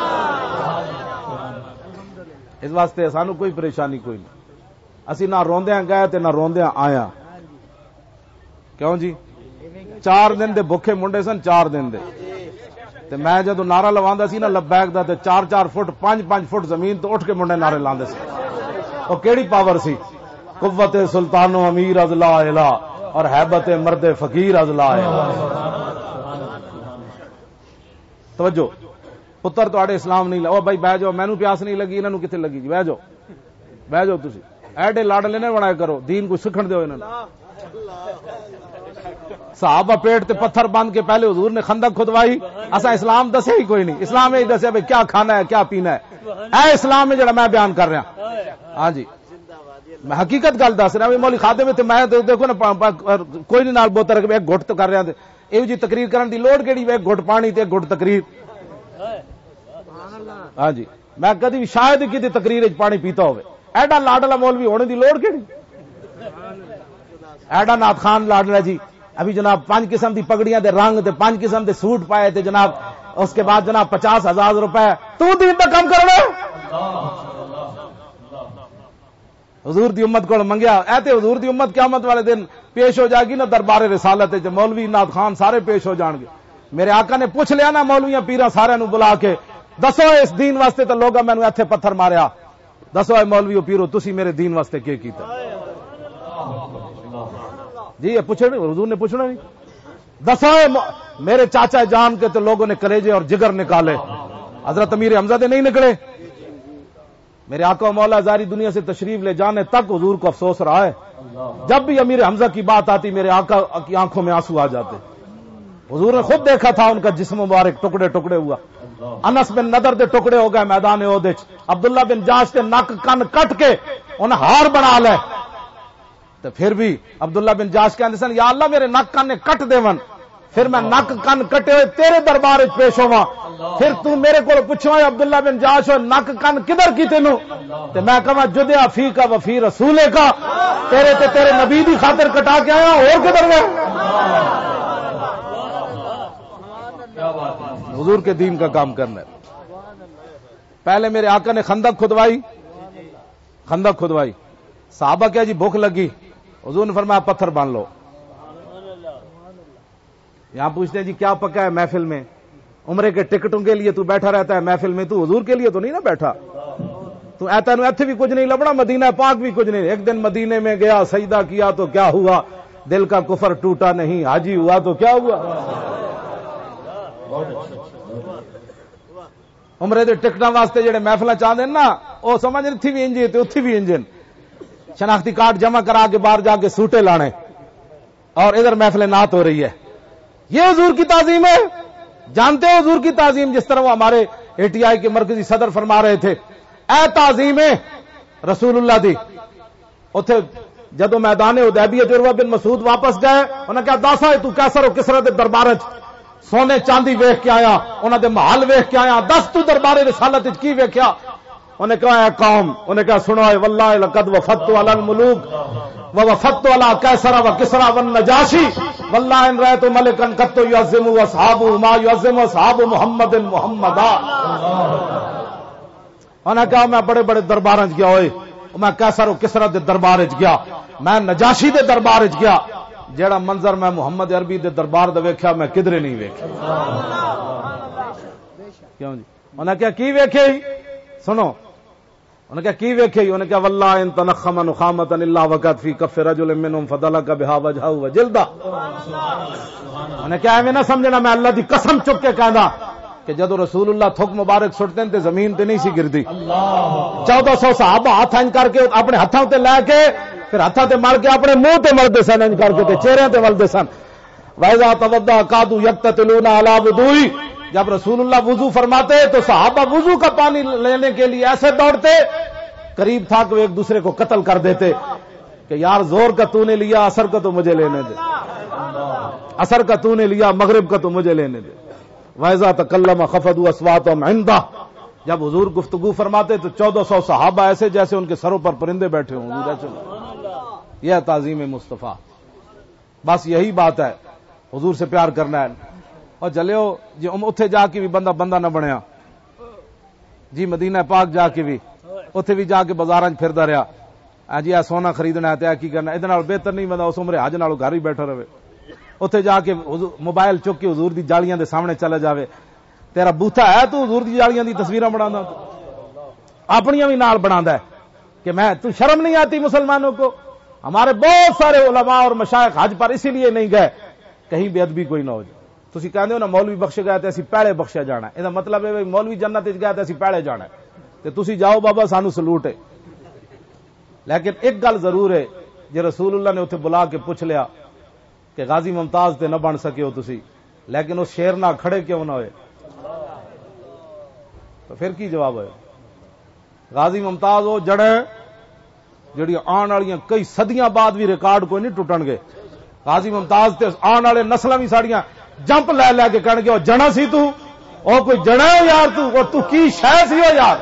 اس واسطے سانو کوئی پریشانی کوئی نہیں. اسی نہ روندیاں گئے تے نہ روندیاں آیا. کیوں جی؟ چار دن دے بھوکے منڈے سن, چار دن دے. تے میں جدو نعرہ لواندا سی نا لبیک دا, تے چار چار فٹ پانچ پانچ فٹ زمین تو اٹھ کے منڈے نعرے لاندے سی. او کیڑی پاور سی؟ قوت سلطان و امیر از لا الہ اور ہیبت مرد فقیر از لا الہ. توجہ, پتر تواڈے اسلام نہیں لو بھائی بہ جاؤ, مینوں پیاس نہیں لگی, انہاں نوں کتے لگی جی؟ بہ جاؤ بہ جاؤ تسی, ایڈے لاڈلے نہ بنایا کرو, دین کو سکھن دیو انہاں نوں. صحابہ پیٹ تے پتھر باندھ کے پہلے حضور نے خندق کھدوائی, اسا اسلام دسے ہی کوئی نہیں. اسلام یہ دسیا بھائی کیا کھانا ہے کیا پینا ہے, اے اسلام ہے جڑا میں بیان کر رہا. ہاں جی میں حقیقت گل دس رہا. مولی خادم تے میں دیکھو نا کوئی نہیں نال بوتل رکھ ایک گھٹ تو کر رہا, یہ جی تقریر کرن دی لوڑ کیڑی؟ ایک گھٹ پانی تے ایک گھٹ تقریر. ہاں جی میں کدی بھی شاید کسی تقریر وچ پانی پیتا ہوئے. ایڈا لاڈلا مولوی ہونے دی لوڑ کیڑی؟ ایڈا نات خان لاڈلا جی, ابھی جناب پانچ قسم دی پگڑیاں دے رنگ تے پانچ قسم دے سوٹ پائے تے جناب اس کے بعد جناب پچاس ہزار روپے تو دین دا کم کرنا. حضور دی امت کو منگیا, اے تے حضور دی امت قیامت والے دن پیش ہو جائے گی نا دربار رسالت, مولوی نات خان سارے پیش ہو جان گے. میرے آقا نے پوچھ لیا نا مولویاں پیراں سارے نو بلا کے, دسو اس دین واسطے تو لوگا مینوں ایتھے پتھر ماریا, دسو اے مولویو پیرو تسی میرے دین واسطے کی کیتا؟ جی یہ پوچھے نہیں, حضور نے پوچھنا نہیں. دسو میرے چاچا جان کے تو لوگوں نے کلیجے اور جگر نکالے, حضرت امیر حمزہ دے نہیں نکلے. میرے آقا و مولا زاری دنیا سے تشریف لے جانے تک حضور کو افسوس رہا ہے. جب بھی امیر حمزہ کی بات آتی میرے آقا کی آنکھوں میں آنسو آ جاتے. حضور نے خود دیکھا تھا ان کا جسم مبارک ٹکڑے ٹکڑے ہوا. انس بن نضر دے ٹکڑے ہو گئے میدان احد وچ. عبداللہ بن جاش کے نک کن کٹ کے انہیں ہار بنا لے, تو پھر بھی عبداللہ بن جاش کہندے سن یا اللہ میرے نک کن کٹ دیون, پھر میں نک کن کٹے ہوئے تیرے دربار وچ پیش ہوواں, پھر تو میرے کو پوچھو عبداللہ بن جاش نک کن کدھر کی تینوں, تے میں کہاں جدیا فی کا وفی رسولے کا, تیرے تے تیرے نبی دی خاطر کٹا کے آیا, اور کدھر گئے؟ حضور کے دین کا کام کرنا ہے. پہلے میرے آقا نے خندق کھدوائی, خندق کھدوائی, صحابہ کیا جی بھوک لگی, حضور نے فرمایا پتھر باندھ لو. یہاں پوچھتے ہیں جی کیا پکا ہے محفل میں؟ عمرے کے ٹکٹوں کے لیے تو بیٹھا رہتا ہے محفل میں, تو حضور کے لیے تو نہیں نا بیٹھا. تو ایتا نو ایتھے بھی کچھ نہیں لبنا, مدینہ پاک بھی کچھ نہیں. ایک دن مدینے میں گیا, سجدہ کیا تو کیا ہوا, دل کا کفر ٹوٹا نہیں, حاجی ہوا تو کیا ہوا. عمرے دے ٹکٹاں واسطے جڑے محفلاں چاہندے نا, او سمجھ اتھی بھی انجن تے اتھی بھی انجن, شناختی کارڈ جمع کرا کے باہر جا کے سوٹے لانے, اور ادھر محفل نعت ہو رہی ہے. یہ حضور کی تعظیم ہے. جانتے ہو حضور کی تعظیم جس طرح وہ ہمارے اے ٹی آئی کے مرکزی صدر فرما رہے تھے, اے تعظیم رسول اللہ دی. اوتھے جدو میدان حدیبیہ عروہ بن مسعود واپس گئے, انہاں کہا داسا تو کیسر و کسرا دے دربار وچ سونے چاندی ویکھ کے آیا، انہاں دے محل ویکھ کے آیا، دس تو دربار رسالت وچ کی ویکھیا؟ انہیں کہا اے قوم، انہیں کہا سنو اے واللہ لقد وفدت علی الملوک ووفدت علی کیسر و کسرا والنجاشی واللہ ان رأیت ملکا قط یعظم اصحابہ ما یعظم اصحاب محمد محمدا۔ انہیں کہا میں بڑے بڑے درباراں وچ گیا ہوئے، میں کیسر و کسرا دے دربار وچ گیا، میں نجاشی دے دربار وچ گیا، جیڑا منظر میں محمد عربی دے دربار دا ویکھیا میں کدھرے نہیں ویکھیا۔ کیوں جی؟ انہیں کہا کی ویکھے؟ سنو انہیں کہا کی ویکھے؟ انہیں کہا واللہ ان تنخم نخامۃ الا وقت فی کف رجل منهم فدلک بها وجهه وجلدہ۔ انہیں کہا ایویں نہ سمجھنا میں اللہ دی قسم چک کے کہندا کہ جدو رسول اللہ تھک مبارک سٹتے ہیں تے زمین تے نہیں سی گردی، چودہ سو صحابہ ہاتھ انج کر کے اپنے ہاتھوں تے لے کے پھر ہاتھوں تے مل کے اپنے منہ تے ملدے سن، انج کر کے تے چہرے تے ملدے سن۔ وَإِذَا تَوَضَّأَ كَادُوا يَقْتَتِلُونَ عَلَى وُضُوئِهِ، جب رسول اللہ وضو فرماتے تو صحابہ وضو کا پانی لینے کے لیے ایسے دوڑتے قریب تھا کہ وہ ایک دوسرے کو قتل کر دیتے کہ یار زور کا تو نے لیا، اثر کا تو مجھے لینے دے، اثر کا تو نے لیا، مغرب کا تو مجھے لینے دے۔ وَإِذَا تَكَلَّمَ خَفَضُوا أَصْوَاتَهُمْ عِندَهُ، جب حضور گفتگو فرماتے تو چودہ سو صحابہ ایسے جیسے ان کے سروں پر پرندے بیٹھے ہوں۔ یہ تعظیم مصطفیٰ، بس یہی بات ہے، حضور سے پیار کرنا ہے۔ اور جلیو جی اتھے جا کے بھی بندہ بندہ نہ بنیا جی، مدینہ پاک جا کے بھی اتھے بھی جا کے بازاراں پھردا رہیا جی، آ سونا خریدنا ہے تے کی کرنا، ادھر نال بہتر نہیں بندہ اس عمر حج نالوں گھر ہی بیٹھا رہے، اتھے جا کے موبائل چک کے حضور دی جالیاں دے سامنے چلا جاوے۔ تیرا بوتھا ہے تو حضور دی جالیاں دی تصویراں بنانا، اپنیاں بھی نال بنادا ہے کہ میں تو شرم نہیں آتی مسلمانوں کو؟ ہمارے بہت سارے علماء اور مشائخ حج پر اسی لیے نہیں گئے کہیں بے ادبی کوئی نہ ہو جائے۔ تسی کہندے ہو نا مولوی بخشے گئے تے اسی پہلے بخشیا جانا ہے، یہ مطلب ہے مولوی جنت وچ گئے تے اسی پہلے جانا ہے تے تسی جاؤ بابا سانو سلوٹ ہے۔ لیکن ایک گل ضرور ہے، جے رسول اللہ نے اتنے بلا کے پوچھ لیا کہ غازی ممتاز تے نہ بن سکے ہو تسی، لیکن اس شیر نہ کھڑے کیوں نہ ہوئے، تو پھر کی جواب ہے؟ غازی ممتاز وہ جڑے جڑی آن والیاں کئی صدیاں بعد بھی ریکارڈ کوئی نہیں ٹوٹن گے۔ غازی ممتاز تے آن والے نسلاں بھی ساڑیاں جمپ لے لے کے کہن گے او جنا سی تو، او کوئی جنا ہو یار تو، او تو کی شے سی ہو یار۔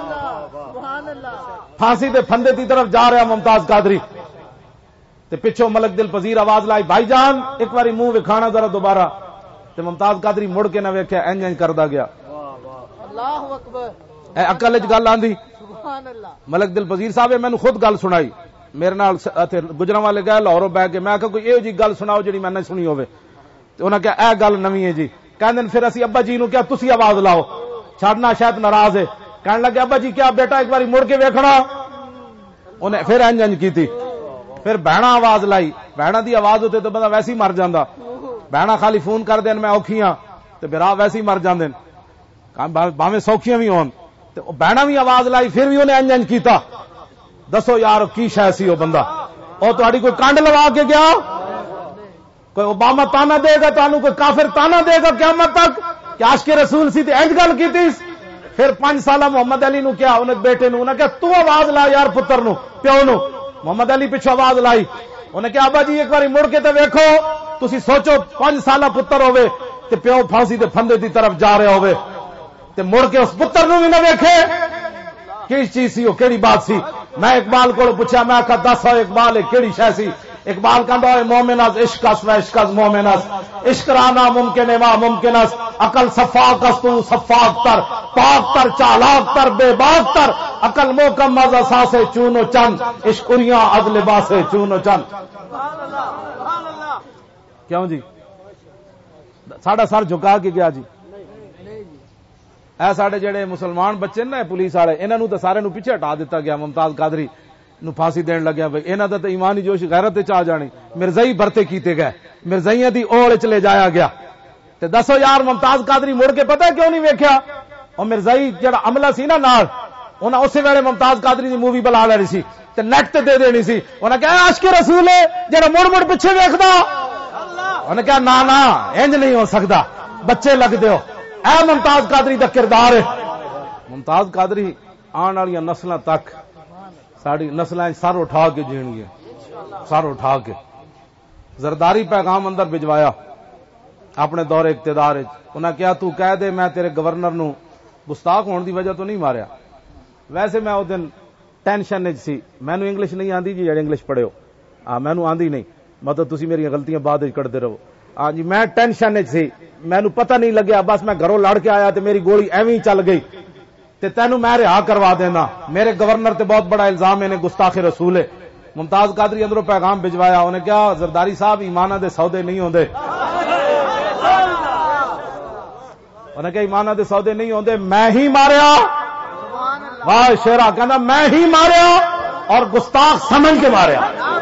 پھانسی دے پھندے دی طرف جا رہا ممتاز قادری تے پچھوں ملک دل پذیر آواز لائی بھائی جان ایک باری منہ وکھانا ذرا دوبارہ، تے ممتاز قادری مڑ کے نہ ویکھیا، انج انج کردا گیا۔ اللہ اکبر، اے عقل وچ گل آندی؟ سبحان اللہ۔ ملک دل پذیر صاحب میں نے خود گل سنائی، میرے نال گجراں والے گئے لاہوروں بیٹھ کے، میں کہا کوئی ایہو جی گل سناؤ جڑی میں نے سنی ہوے، تے انہاں کہا اے گل نویں ہے جی۔ کہندے پھر اسی ابا جی نو کیا تسی آواز لاؤ، چھڑنا شاید ناراض ہے، کہنے لگے ابا جی کیا بیٹا ایک باری مڑ کے ویکھنا، انہیں پھر انج انج کیتی، پھر بہنا آواز لائی، بہنا دی آواز ہوتے تو بندہ ویسے ہی مر جاندا، بہنا خالی فون کر دین میں اوکھی ہاں تے برا ویسے ہی مر جاندے، باویں سوکھیاں بھی ہون تے بہنا بھی آواز لائی پھر بھی انہیں انج انج کیتا۔ دسو یار کی شے سی وہ بندہ، او تہاڈی کوئی کانڈ لوا کے گیا؟ کوئی اوباما تانا دے گا تانوں، کوئی کافر تانا دے گا قیامت تک کہ عاشق رسول سی تے انج گل کیتی؟ پھر پانچ سالہ محمد علی نو کیا انہیں بیٹے نو، انہیں کہا تو آواز لا یار پتر نو پیو نو، محمد علی پیچھو آواز لائی، انہیں کہا ابا جی ایک باری مڑ کے تے ویکھو، تسی سوچو پانچ سالہ پتر ہوئے تے پیو پھانسی دے پھندے دی طرف جا رہے ہوئے تے مڑ کے اس پتر نو بھی نہ ویکھے، کیڑی چیز سی وہ، کیڑی بات سی؟ میں اقبال کو پوچھا، میں کہا دس ہو اقبال کیڑی شے سی؟ اقبال کہندا ہے مومناز عشق اس و عشق از مومناز، عشق رانا ممکن ہے وا ممکن اس، عقل صفاق است تو صفاق تر، پاک تر چالاک تر بے باک تر، عقل محکم از اساس چون و چند، عشق اریاں از لباس چون و چند۔ کیوں جی ساڈا سر جھکا کے گیا جی؟ اے ساڈے جڑے مسلمان بچے نا پولیس والے، انہاں نو تے سارے نو پیچھے ہٹا دیتا گیا، ممتاز قادری نو پھانسی دین لگیا، بھئی انہاں دا تے ایمانی جوش غیرت چ آ جانی، مرزائی برتے کیتے گئے، مرزائیاں دی اوڑ وچ لے جایا گیا۔ تے دسو یار ممتاز قادری مڑ کے پتہ کیوں نہیں ویکھیا؟ اور مرزائی جڑا عملہ سی نا نال، انہاں اسی ویلے ممتاز قادری دی مووی بنا لینی سی تے نیٹ تے دے دینی سی، انہاں کہا عاشق رسول ہے جڑا مڑ مڑ پیچھے ویکھدا، انہاں کہا نا نا انج نہیں ہو سکدا، بچے لگ دیو، اے ممتاز قادری دا کردار ہے۔ ممتاز قادری آن والی نسلاں تک ساری نسلاں سر اٹھا کے جین گے، سر اٹھا کے۔ زرداری پیغام اندر بھجوایا، اپنے دور اقتدار انہاں کیا تو کہہ دے میں تیرے گورنر نو گستاخ ہون دی وجہ تو نہیں ماریا. ویسے میں اس دن tension which C, menu English نہیں آندی جی جڑے انگلش پڑھیو, ہاں مینو آندی نہیں, مطلب تسی میری غلطیاں بعد وچ کڈتے رہو. ہاں جی میں ٹینشن وچ سی, مینو پتہ نہیں لگیا, بس میں گھروں لڑ کے آیا تے میری گولی ایویں چل گئی تے تینوں میں رہا کروا دینا. میرے گورنر تے بہت بڑا الزام ہے, گستاخ رسول ہے. ممتاز قادری اندروں پیغام بھجوایا, انہیں کیا زرداری صاحب ایمانہ دے سودے نہیں ہوندے, انہیں کیا ایمانہ دے سودے نہیں ہوندے, میں ہی ماریا. واہ شیرا کہنا میں ہی ماریا اور گستاخ سمجھ کے ماریا.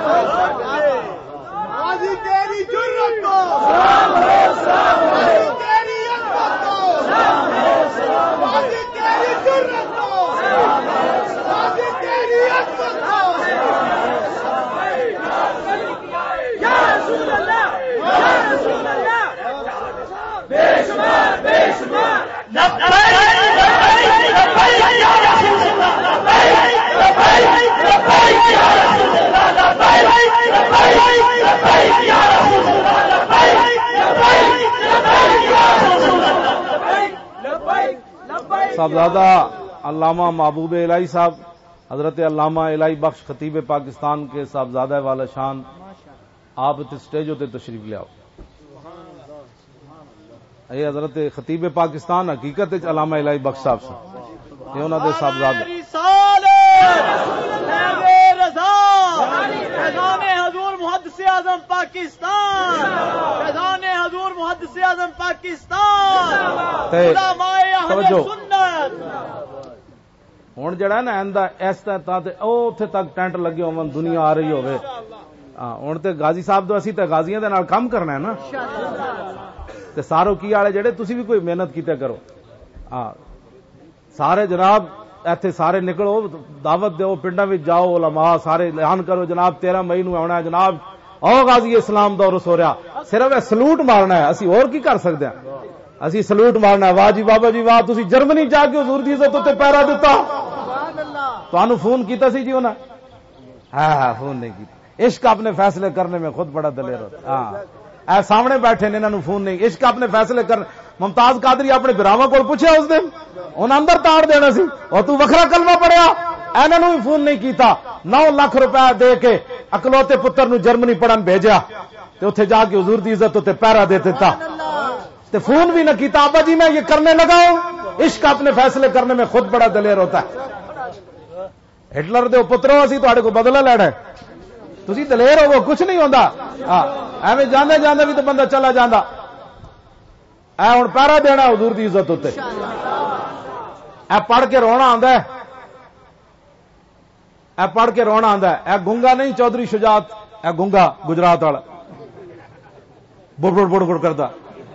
صاحبزادہ علامہ محبوب الہی صاحب حضرت علامہ الہی بخش خطیب پاکستان کے صاحبزادہ والا شان آپ اسٹیج ہوتے تشریف لے آؤ. یہ حضرت خطیب پاکستان حقیقت علامہ الہی بخش صاحب سے یہ انہوں نے صاحبزادہ حضور محدث اعظم پاکستان, فیضان حضور محدث اعظم پاکستان, علماء اہل سنت. ہوں جڑا نا اس اتنے تک ٹینٹ لگے ہو دنیا آ رہی ہوئے, ہوں تو غازی صاحب تو اسی تے غازیاں دے نال کام کرنا ہے نا, تے سارو کی والے جڑے تسی بھی کوئی محنت کیتے کرو. ہاں سارے جناب ایتھے سارے نکلو, دعوت دیو, پنڈاں وچ جاؤ, علماء سارے اعلان کرو جناب تیرہ مئی نو آنا ہے جناب, او غازی اسلام دا عرس ہو رہا. صرف سلوٹ مارنا ہے, اسی اور کی کر سکتے ہیں, اسی سلوٹ مارنا ہے. واہ جی بابا جی واہ, تسی جرمنی جا کے حضور دی عزت تے پیرا دتا, تانوں فون کیتا سی جی انہاں؟ ہاں ہاں فون نہیں کیتا. عشق اپنے فیصلے کرنے میں خود بڑا دلیر ہوتا. ہاں اے سامنے بیٹھے نے, انہاں نوں فون نہیں. عشق اپنے فیصلے کرنے. ممتاز قادری اپنے براواں کول پوچھیا اس دن, انہاں اندر تاڑ دینا سی, اور تو وکھرا کلمہ پڑھیا. انہاں نوں بھی فون نہیں کیتا, نو لاکھ روپے دے کے اکلوتے پتر نوں جرمنی پڑھن بھیجیا, تے اوتھے جا کے حضور دی عزت تے پیرا دے دیتا, تے فون بھی نہ کیتا. ابا جی میں یہ کرنے لگا ہوں. عشق اپنے فیصلے کرنے میں خود بڑا دلیر ہوتا ہے. ہٹلر دے پترو اسی تہاڈے کو بدلہ لینا ہے, تسی دلیر ہو, کچھ نہیں ہوندا. ہاں ایویں جاندے جاندے بھی تو بندہ چلا جاندا. اے ہن پیرا دینا حضور دی عزت تے, اے پڑھ کے رونا آندا ہے, اے پڑھ کے رونا آندا ہے. اے گونگا نہیں چودھری شجاعت, اے گونگا گجرات والا بڑ بڑ بڑ بڑ کردا.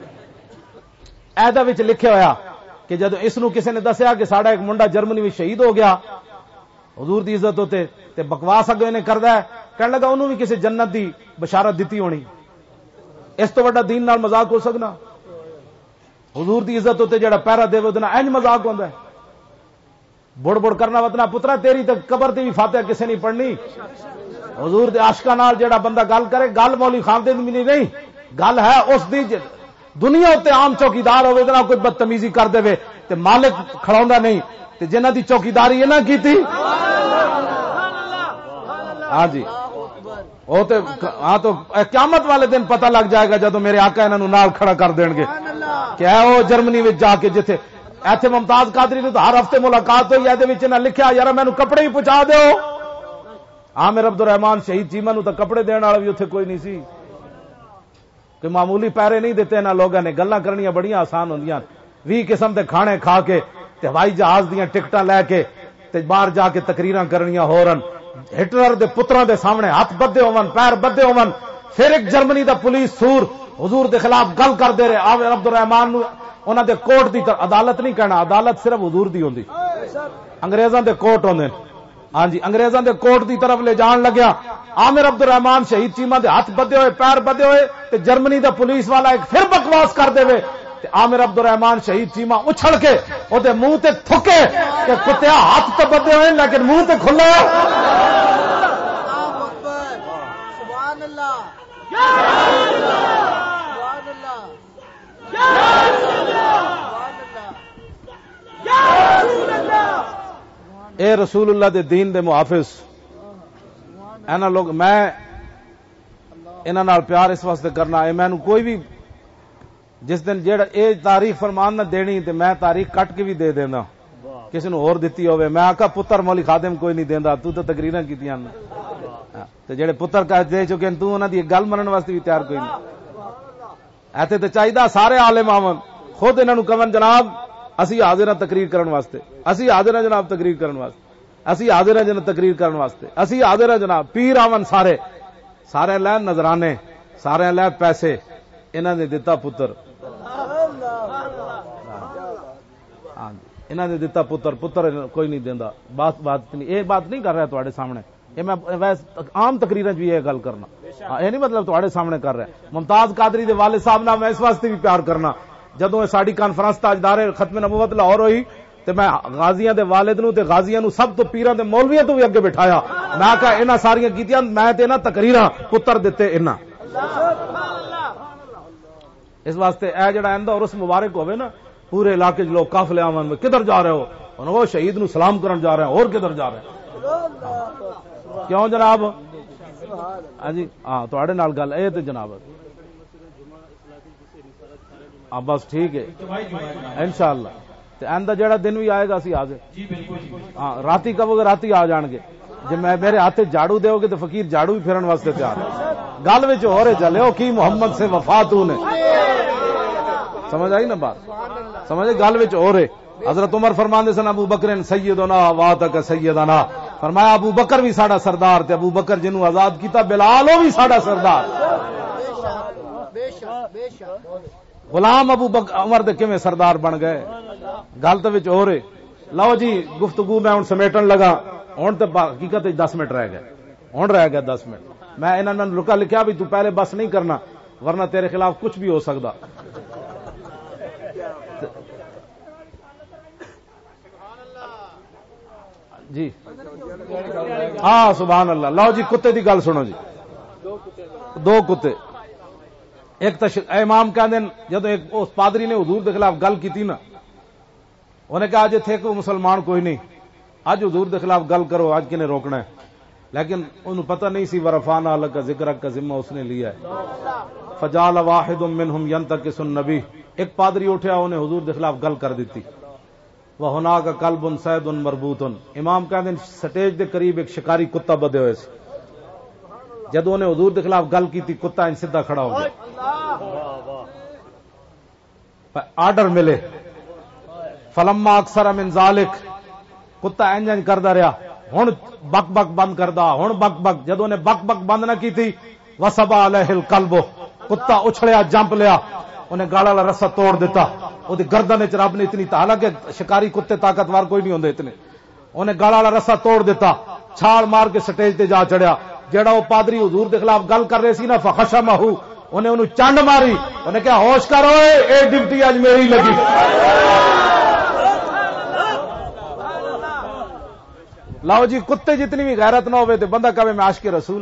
ایدا وچ لکھیا ہویا کہ جدو اس نو کسی نے دسیا کہ ساڈا ایک منڈا جرمنی وچ شہید ہو گیا حضور دی عزت ہوتے, تے بکواس اگے نے کردا ہے, کہنے لگا انہوں بھی کسی جنت دی بشارت دیتی ہونی. اس تو بڑا دین نال مذاق ہو سکنا؟ حضور دی عزت ہوتے جڑا پیرا دے ودنا اینج مذاق ہوندا ہے. بڑ بڑ کرنا وطنا پترا تیری تے قبر تے بھی فاتحہ کسے نہیں پڑھنی. حضور دے عاشقاں نال جڑا بندہ گل کرے, گل مولی خامدے دی نہیں, گل ہے اس دی دنیا تے عام چوکیدار ہوے تے کوئی بدتمیزی کر دے تے مالک کھڑاوندا نہیں, تے جنہاں دی چوکیداری انہاں کیتی. ہاں جی وہ تو ہاں تو قیامت والے دن پتہ لگ جائے گا جدو میرے آقا انہاں نوں نال کھڑا کر دین گے کہ اے او جرمنی وچ جا کے جتھے ایتھے ممتاز قادری نے تو ہر ہفتے ملاقات ہوئی, ایدے وچ انہاں لکھیا یار مینوں کپڑے ہی پہنچا دیو. عامر عبد الرحمان شہید چیمہ نوں تو کپڑے دین والا بھی اوتھے کوئی نہیں سی, کہ معمولی پیرے نہیں دیتے انہاں لوگاں نے. گلاں کرنیاں بڑیاں آسان ہوندیاں, وی قسم دے کھانے کھا کے تے ہوائی جہاز دیاں ٹکٹاں لے کے تے باہر جا کے تقریراں کرنیاں ہورن. ہٹلر دے پتراں دے سامنے ہاتھ بدے ہون, پیر بدے ہون. پھر ایک جرمنی دا پولیس سور حضور دے خلاف گل کر دے رہے. عامر عبد الرحمان نو انہاں دے کوٹ دی طرف, عدالت نہیں کہنا, عدالت صرف حضور دی ہوندی, انگریزاں دے کوٹ ہوندے. ہاں جی انگریزاں دے کوٹ دی طرف لے جان لگیا. عامر عبد الرحمان شہید چیمہ دے ہاتھ بدے ہوئے, پیر بدے ہوئے, تے جرمنی دا پولیس والا ایک پھر بکواس کر دے وے. عامر عبد الرحمان شہید چیمہ اچھل کے او دے منہ تے تھکے کہ کتیا ہاتھ تے بدے ہوئے لیکن منہ تے کھلا ہے. اے رسول اللہ دے دین دے محافظ اینا لوگ میں انہاں نال پیار اس واسطے کرنا اے مینوں کوئی بھی جس دن جیڑا اے تاریخ فرمان نہ دینی تے میں تاریخ کٹ کے بھی دے دینا کسی نو اور دتی ہوے میں آکھا پتر مولی خادم کوئی نہیں دیندا تو تے تقریراں کیتیاں تے جڑے پتر کہہ دے چکے تو انہاں دی گل منن واسطے بھی تیار کوئی نہیں ایتھے تے چاہیدا سارے عالم آون خود انہاں نو کہن جناب اسی حاضر ہاں تقریر کرن واسطے اسی حاضر ہاں جناب تقریر کرن واسطے اسی حاضر ہاں جناب تقریر کرن واسطے اسی حاضر ہاں جناب پیر آون سارے سارے لے نظرانے سارے لے پیسے انہاں نے دتا پتر ہاں انہاں نے دتا پتر پتر کوئی نہیں دیندا بات بات نہیں اے بات نہیں کر رہا تواڈے سامنے یہ میں ویسے عام تقریراں بھی یہ گل کرنا یہ نہیں مطلب تواڈے سامنے کر رہا ممتاز قادری دے والد صاحب نال میں اس واسطے بھی پیار کرنا جدوں ساڈی کانفرنس تاجدار ختم نبوت لاہور ہوئی تے میں غازیاں دے والد نو تے غازیاں نو سب تو پیراں دے مولویاں تو بھی اگے بٹھایا میں کہا انہاں ساریاں کیتیاں میں تے انہاں تقریراں پتر دتے انہاں اس واسطے اے جڑا ایندا عرس مبارک ہوے نا پورے علاقے لوگ قافلے آون کدھر جا رہے ہو انہوں وہ شہید نو سلام کرن جا رہے ہیں اور کدھر جا رہے ہیں کیوں جناب ہاں جی ہاں تواڈے نال گل اے تے جناب ہاں بس ٹھیک ہے انشاءاللہ تے ایندا جڑا دن بھی آئے گا اسی حاضر ہاں راتی کہو گے راتی آ جان گے جے میں میرے ہاتھ جھاڑو دیو گے تو فقیر جھاڑو بھی پھرن واسطے تیار گل وچ ہو رہے چلے ہو کی محمد سے وفا تو نے سمجھ آئی نا بات سمجھے گل وچ ہو رہے حضرت عمر فرماندے سن ابو بکر سیدنا واتک سیدنا فرمایا ابو بکر بھی ساڈا سردار تے ابو بکر جنوں آزاد کیتا بلال او بھی ساڈا سردار غلام ابو بکر عمر دے کیویں سردار بن گئے گل تے وچ ہو رہے لو جی گفتگو میں ہن سمیٹن لگا ہن تے حقیقت وچ دس منٹ رہ گئے ہن رہ گئے دس منٹ میں انہاں نے رکا لکھیا بھی تو پہلے بس نہیں کرنا ورنہ تیرے خلاف کچھ بھی ہو سکدا جی ہاں سبحان اللہ لو جی کتے دی گل سنو جی دو کتے ایک تش... امام کہندے جدو ایک اس پادری نے حضور دے خلاف گل کیتی نا انہیں کہا اج تھے کوئی مسلمان کوئی نہیں اج حضور دے خلاف گل کرو اج کنے روکنا ہے لیکن انہوں پتہ نہیں سی ورفعنا لک ذکرک کا ذمہ اس نے لیا ہے فجعل واحد منهم ينتقص النبی ایک پادری اٹھیا انہیں حضور دے خلاف گل کر دیتی وَهُنَاكَ قَلْبٌ صَيْدٌ مَرْبُوطٌ امام کہندے سٹیج دے قریب ایک شکاری کتا بدے ہوئے سی جدوں نے حضور دے خلاف گل کیتی کتا ان سیدھا کھڑا ہو گیا آرڈر ملے فلما اکثر من ذالک کتا انج انج کردا رہیا ہن بک بک بند کردا ہن بک بک جدوں نے بک بک بند نہ کیتی وصبا علیہ القلب کتا اچھڑیا جمپ لیا انہیں گالا والا رسا توڑ دیتا وہ گردن وچ رب نے اتنی حالانکہ شکاری کتے طاقتور کوئی نہیں ہوندے اتنے انہیں گالا والا رسا توڑ دیتا چھال مار کے سٹیج تے جا چڑھیا جیڑا وہ پادری حضور دے خلاف گل کر رہے سی نا فخشمہ انہیں انہوں چنڈ ماری انہیں کہا ہوش کر ہوئے اے ڈیوٹی اج میری لگی لاؤ جی کتے جتنی بھی غیرت نہ ہوئے تے بندہ کہے میں عاشق رسول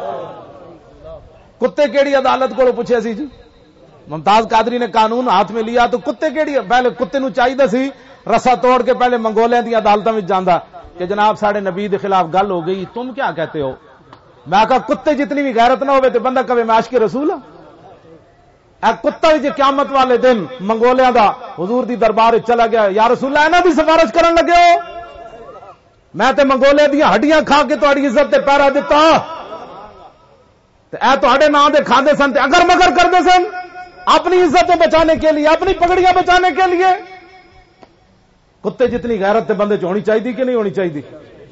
کتے کیڑی عدالت کو پوچھے سی جی ممتاز قادری نے قانون ہاتھ میں لیا تو کتے کیڑی پہلے کتے نو چاہیے سی رسا توڑ کے پہلے منگولیاں دی عدالتاں وچ جاندا کہ جناب ساڈے نبی دے خلاف گل ہو گئی تم کیا کہتے ہو میں کہا کتے جتنی بھی غیرت نہ ہوئے تے بندہ کہے میں عاشق رسول ہاں اے کتا جی قیامت والے دن منگولیاں دا حضور دی دربار چلا گیا یا رسول اللہ انہاں دی سفارش کرن لگے ہو میں تے منگولے دیاں ہڈیاں کھا کے تہاڈی عزت تے پہرا دتا تے اے تہاڈے نام دے کھاندے سن تے اگر مگر کردے سن اپنی عزتیں بچانے کے لیے اپنی پگڑیاں بچانے کے لیے کتے جتنی غیرت تے بندے چ ہونی چاہیے کہ نہیں ہونی چاہیے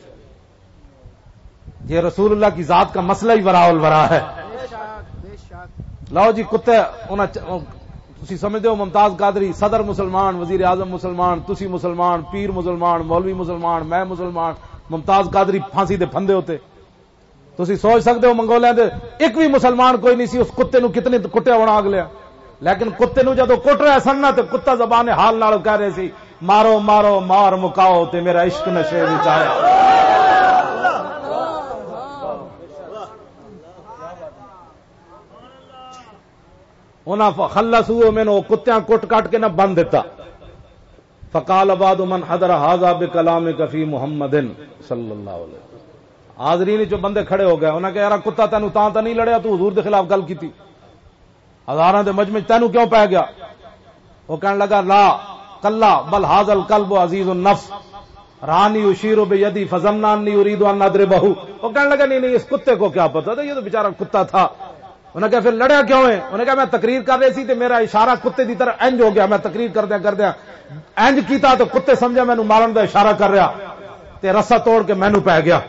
یہ رسول اللہ کی ذات کا مسئلہ ہی وراء الورا ہے لاؤ جی کتے تسی سمجھتے ہو ممتاز قادری صدر مسلمان وزیر اعظم مسلمان تسی مسلمان پیر مسلمان مولوی مسلمان میں مسلمان ممتاز قادری پھانسی دے پھندے ہوتے تسی سوچ سکتے ہو منگولیاں دے ایک بھی مسلمان کوئی نہیں سی اس کتے نو کتنے کٹیا ہونا اگ لیا لیکن کتے نو جدو کٹ رہا سننا تے کتا زبان حال نال کہہ رہے سی مارو مارو مار مکاؤ تے میرا عشق نشے وچ آیا انہاں خلصو مینوں کتیاں کٹ کٹ کے نہ بن دیتا فقال بعض من حضر هذا بکلامک فی محمد صلی اللہ علیہ وسلم. حاضرین جو بندے کھڑے ہو گئے انہاں کہ یار کتا تینوں تاں تے نہیں لڑیا تو حضور دے خلاف گل کیتی ہزاراں دے مجمع تینوں کیوں پے گیا؟ وہ کہنے لگا لا کلا بل هذا الكلب عزیز النفس رانی اشیر بیدی فظننی اريد ان اضربه. وہ کہنے لگا نہیں نہیں اس کتے کو کیا پتا تھا، یہ تو بیچارہ کتا تھا. انہوں نے کہا پھر لڑیا کیوں ہے؟ انہوں نے کہا میں تقریر کر رہی سی تے میرا اشارہ کتے دی طرح انج ہو گیا، میں تقریر کردیا کردیا انج کیتا تو کتے سمجھا مینوں مارن دا اشارہ کر رہا تے رسا توڑ کے مینوں پے گیا.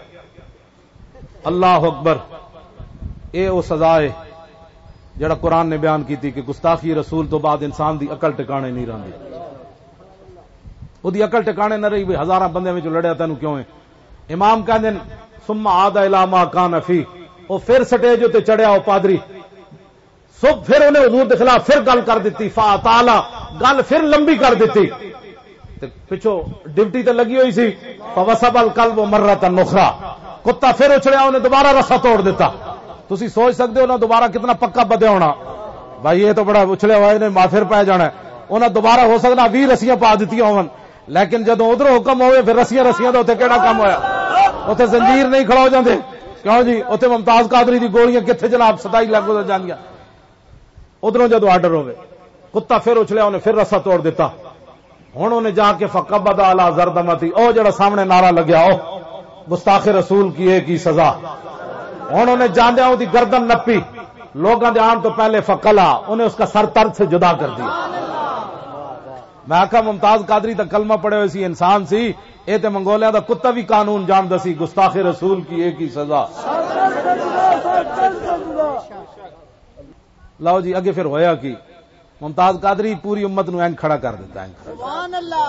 اللہ اکبر. اے او سزا ہے جڑا قرآن نے بیان کیتی کہ گستاخی رسول تو بعد انسان دی عقل ٹکانے نہیں رہندی. اودی عقل ٹکانے نہ رہی، ہزاراں بندے وچ لڑیا تینوں کیوں ہے؟ امام کہندے ثم عاد الی ما کان فی، او پھر سٹیج تے چڑھیا او پادری صبح پھر انہیں حضور دے خلاف پھر گل کر دیتی، فاطالا گل پھر لمبی کر دیتی تے پچھو ڈیوٹی تے لگی ہوئی سی. فوسب القلب مرۃ اخرى، کتا پھر اچھڑیا انہیں دوبارہ رسا توڑ دیتا. تسی سوچ سکتے ہو نا دوبارہ کتنا پکا بدیا ہونا. بھائی یہ تو بڑا اچھلے ہوئے نے ماتھر پہ جانا ہے. انہیں دوبارہ ہو سکتا بھی رسیاں پا دیتی ہون، لیکن جدو ادھر حکم ہوئے پھر رسیاں رسیاں تو اتنے کہڑا کام ہویا؟ اتنے زنجیر نہیں کھڑا ہو جاندے کیوں جی؟ اتنے ممتاز قادری دی گولیاں کتنے جناب ستائی لاکھ گزر جانگیاں. ادھروں جدو آرڈر ہوئے کتا پھر اچھلیا انہیں پھر رسا توڑ دیتا. ہوں انہیں جا کے فقبض علی زردمتی، او جڑا سامنے نعرہ لگیا او گستاخ رسول کی ایک ہی سزا. ہوں انہیں جاندیا وہ گردن نپی، لوگوں کے آن تو پہلے فقلا انہیں اس کا سر ترد سے جدا کر دیا. میں آخا ممتاز قادری تک کلمہ پڑے ہوئے سی، انسان سی، اے تے منگولیا دا کتا بھی قانون جاندا سی، گستاخ رسول کی ایک ہی سزا. لو جی اگے پھر ہویا کی؟ ممتاز قادری پوری امت نو این کھڑا کر دیتا. سبحان اللہ.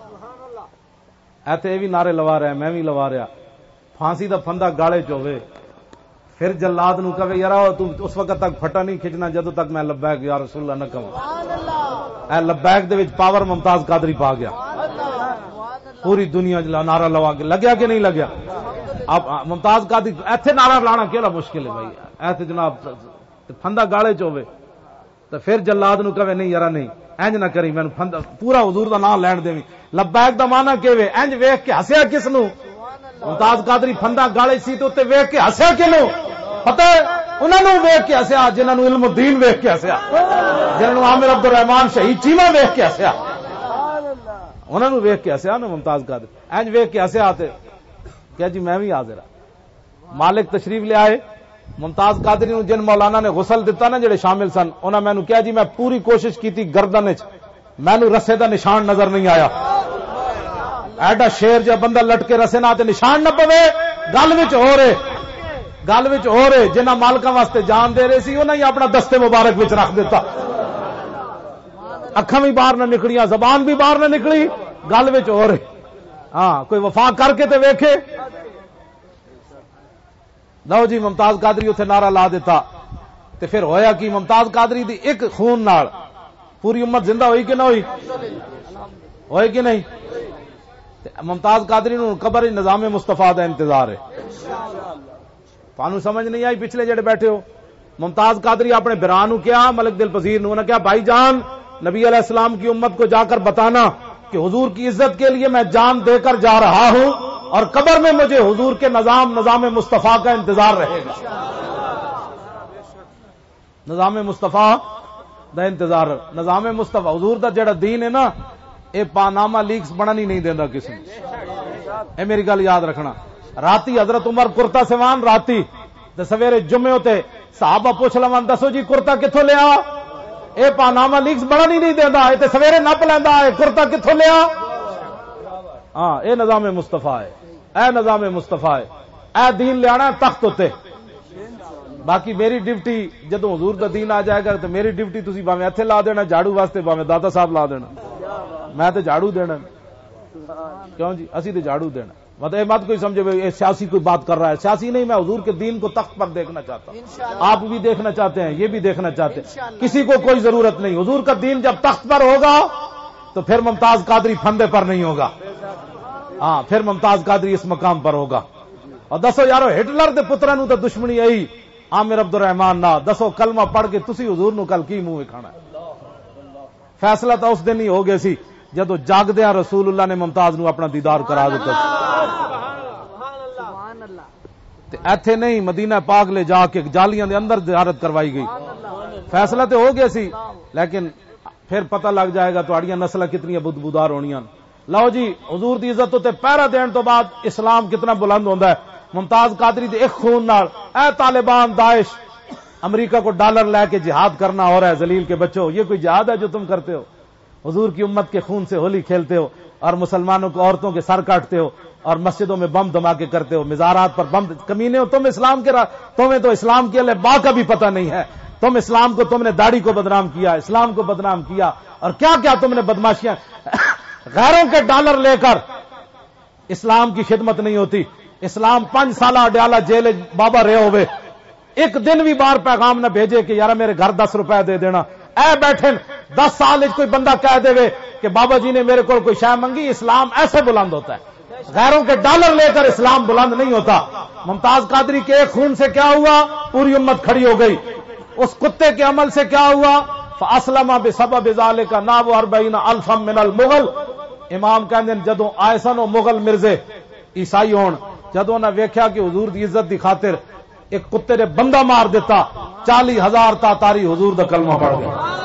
ایتھے بھی نعرے لوا رہا ہے، میں بھی لوا رہا. پھانسی دا پھندا گاڑے چ ہوے پھر جلاد نو کہے یار تم اس وقت تک پھٹا نہیں کھچنا جدو تک میں لبیک یا رسول اللہ نہ کہوں. اے لبیک دے وچ پاور ممتاز قادری پا گیا. پوری دنیا نعرہ لوا کے لگیا کہ نہیں لگیا؟ اب ممتاز قادری ایتھے نعرہ لانا کیڑا مشکل ہے بھائی؟ ایتھے جناب پھندا گاڑے چ ہوے تو پھر جلاد نو کہے نہیں یار نہیں انج نہ کری، میں پھندا پورا حضور دا نام لین دیویں. لبیک دا معنی کیویں؟ انج ویکھ کے ہسیا کس نو؟ ممتاز قادری پھندا گاڑے سی تو ویکھ کے ہسیا کینوں؟ پتہ انہاں نوں ویکھ کے ہسیا جنہاں نوں علم الدین ویکھ کے ہسیا، جنہاں نوں عامر عبد الرحمان شہید چیما ویکھ کے ہسیا، انہاں نوں ویکھ کے ہسیا نا ممتاز قادری. انج ویکھ کے ہسیا تے کہ جی میں بھی حاضر ہاں. مالک تشریف لے آئے. ممتاز قادری نوں جن مولانا نے غسل دتا نا جڑے شامل سن، انہاں مینوں کہا جی میں پوری کوشش کیتی گردن وچ مینوں رسے دا نشان نظر نہیں آیا. ایڈا شیر جا بندہ لٹ کے رسے نہ تے نشان نہ پوے. گل وچ ہو رہے گل وچ ہو رہے جنہاں مالکاں واسطے جان دے رہے سی انہاں ہی اپنا دستے مبارک وچ رکھ دیتا. اکھاں بھی باہر نہ نکلیاں، زبان بھی باہر نہ نکلی، گل وچ ہو رہے. ہاں کوئی وفا کر کے تے ویکھے. لو جی ممتاز قادری اتنے نعرہ لا دیتا تے پھر ہویا کہ ممتاز قادری دی ایک خون نال پوری امت زندہ ہوئی کہ نہ ہوئی؟ ہوئی کہ نہیں؟ ممتاز قادری نو قبر نظام مصطفیٰ دا انتظار ہے. تانوں سمجھ نہیں آئی پچھلے جڑے بیٹھے ہو؟ ممتاز قادری اپنے برا نو کیا ملک دل پذیر نو، انہوں نے کہا بھائی جان نبی علیہ السلام کی امت کو جا کر بتانا کہ حضور کی عزت کے لیے میں جان دے کر جا رہا ہوں اور قبر میں مجھے حضور کے نظام نظام مصطفیٰ کا انتظار رہے گا. نظام مصطفیٰ دا انتظار، نظام مصطفیٰ حضور دا جڑا دین ہے نا اے پاناما لیکس بنانی نہیں دیندا کسی نے. اے میری گل یاد رکھنا. راتی حضرت عمر کرتا سوان راتی تے سویرے جمعے ہوتے صحابہ پوچھ لون دسو جی کرتا کتھوں لیا؟ اے پاناما لیکس بنانی نہیں دیندا، اے تے سویرے نپ لیندا اے کرتا کتھوں لیا؟ ہاں اے نظام مصطفیٰ ہے، اے نظام مصطفیٰ ہے. اے دین لیانا تخت ہوتے. باقی میری ڈیوٹی جدو حضور دا دین آ جائے گا تو میری ڈیوٹی تسی باویں ایتھے لا دینا جھاڑو واسطے، باویں داتا صاحب لا دینا. میں تے جھاڑو دینا. کیوں جی؟ اسی تے جھاڑو دینا. مطلب مت کوئی سمجھے یہ سیاسی کوئی بات کر رہا ہے. سیاسی نہیں، میں حضور کے دین کو تخت پر دیکھنا چاہتا ہوں. آپ بھی دیکھنا چاہتے ہیں، یہ بھی دیکھنا چاہتے ہیں. کسی کو کوئی ضرورت نہیں. حضور کا دین جب تخت پر ہوگا تو پھر ممتاز قادری پھندے پر نہیں ہوگا. ہاں پھر ممتاز قادری اس مقام پر ہوگا. اور دسو یارو ہٹلر دے پتراں نو تے دشمنی آئی، عامر عبد الرحمان نہ دسو کلمہ پڑھ کے تسی حضور نو کل کی منہ وکھانا؟ فیصلہ تو اس دن ہی ہو گیا سی جدو جاگدیا رسول اللہ نے ممتاز نو اپنا دیدار کرا دیتا ایتھے نہیں مدینہ پاک لے جا کے جالیاں دے اندر زیارت کروائی گئی. فیصلہ تو ہو گیا سی لیکن پھر پتہ لگ جائے گا تہاڈیاں نسلاں کتنی بدبودار ہونیاں. لو جی حضور دی عزت تے پہرا دین تو بعد اسلام کتنا بلند ہوندا ہے. ممتاز قادری دے ایک خون نال اے طالبان داعش امریکہ کو ڈالر لے کے جہاد کرنا ہو رہا ہے. ذلیل کے بچوں یہ کوئی جہاد ہے جو تم کرتے ہو؟ حضور کی امت کے خون سے ہولی کھیلتے ہو اور مسلمانوں کو عورتوں کے سر کاٹتے ہو اور مسجدوں میں بم دھماکے کرتے ہو, مزارات پر بم. کمینے ہو تم اسلام کے را... تمہیں تو اسلام کے البا کا بھی پتہ نہیں ہے. تم اسلام کو تم نے داڑھی کو بدنام کیا, اسلام کو بدنام کیا اور کیا کیا تم نے بدماشیاں. غیروں کے ڈالر لے کر اسلام کی خدمت نہیں ہوتی. اسلام پانچ سالہ اڈیالہ جیل بابا رہے ہوئے ایک دن بھی باہر پیغام نہ بھیجے کہ یار میرے گھر دس روپے دے دینا. اے بیٹھے دس سال کوئی بندہ کہہ دے کہ بابا جی نے میرے کو کوئی شے منگی. اسلام ایسے بلند ہوتا ہے, غیروں کے ڈالر لے کر اسلام بلند نہیں ہوتا. ممتاز قادری کے ایک خون سے کیا ہوا؟ پوری امت کھڑی ہو گئی. اس کتے کے عمل سے کیا ہوا؟ فاسلم بسبب ذلک ناب اربعین الفا من المغل. امام کہندے جدوں آئے سن او مغل مرزے عیسائی ہون, جدوں نہ ویکھیا کہ حضور دی عزت دی خاطر ایک کتے نے بندہ مار دیتا, چالی ہزار تاتاری حضور دا کلمہ پڑھ گئے.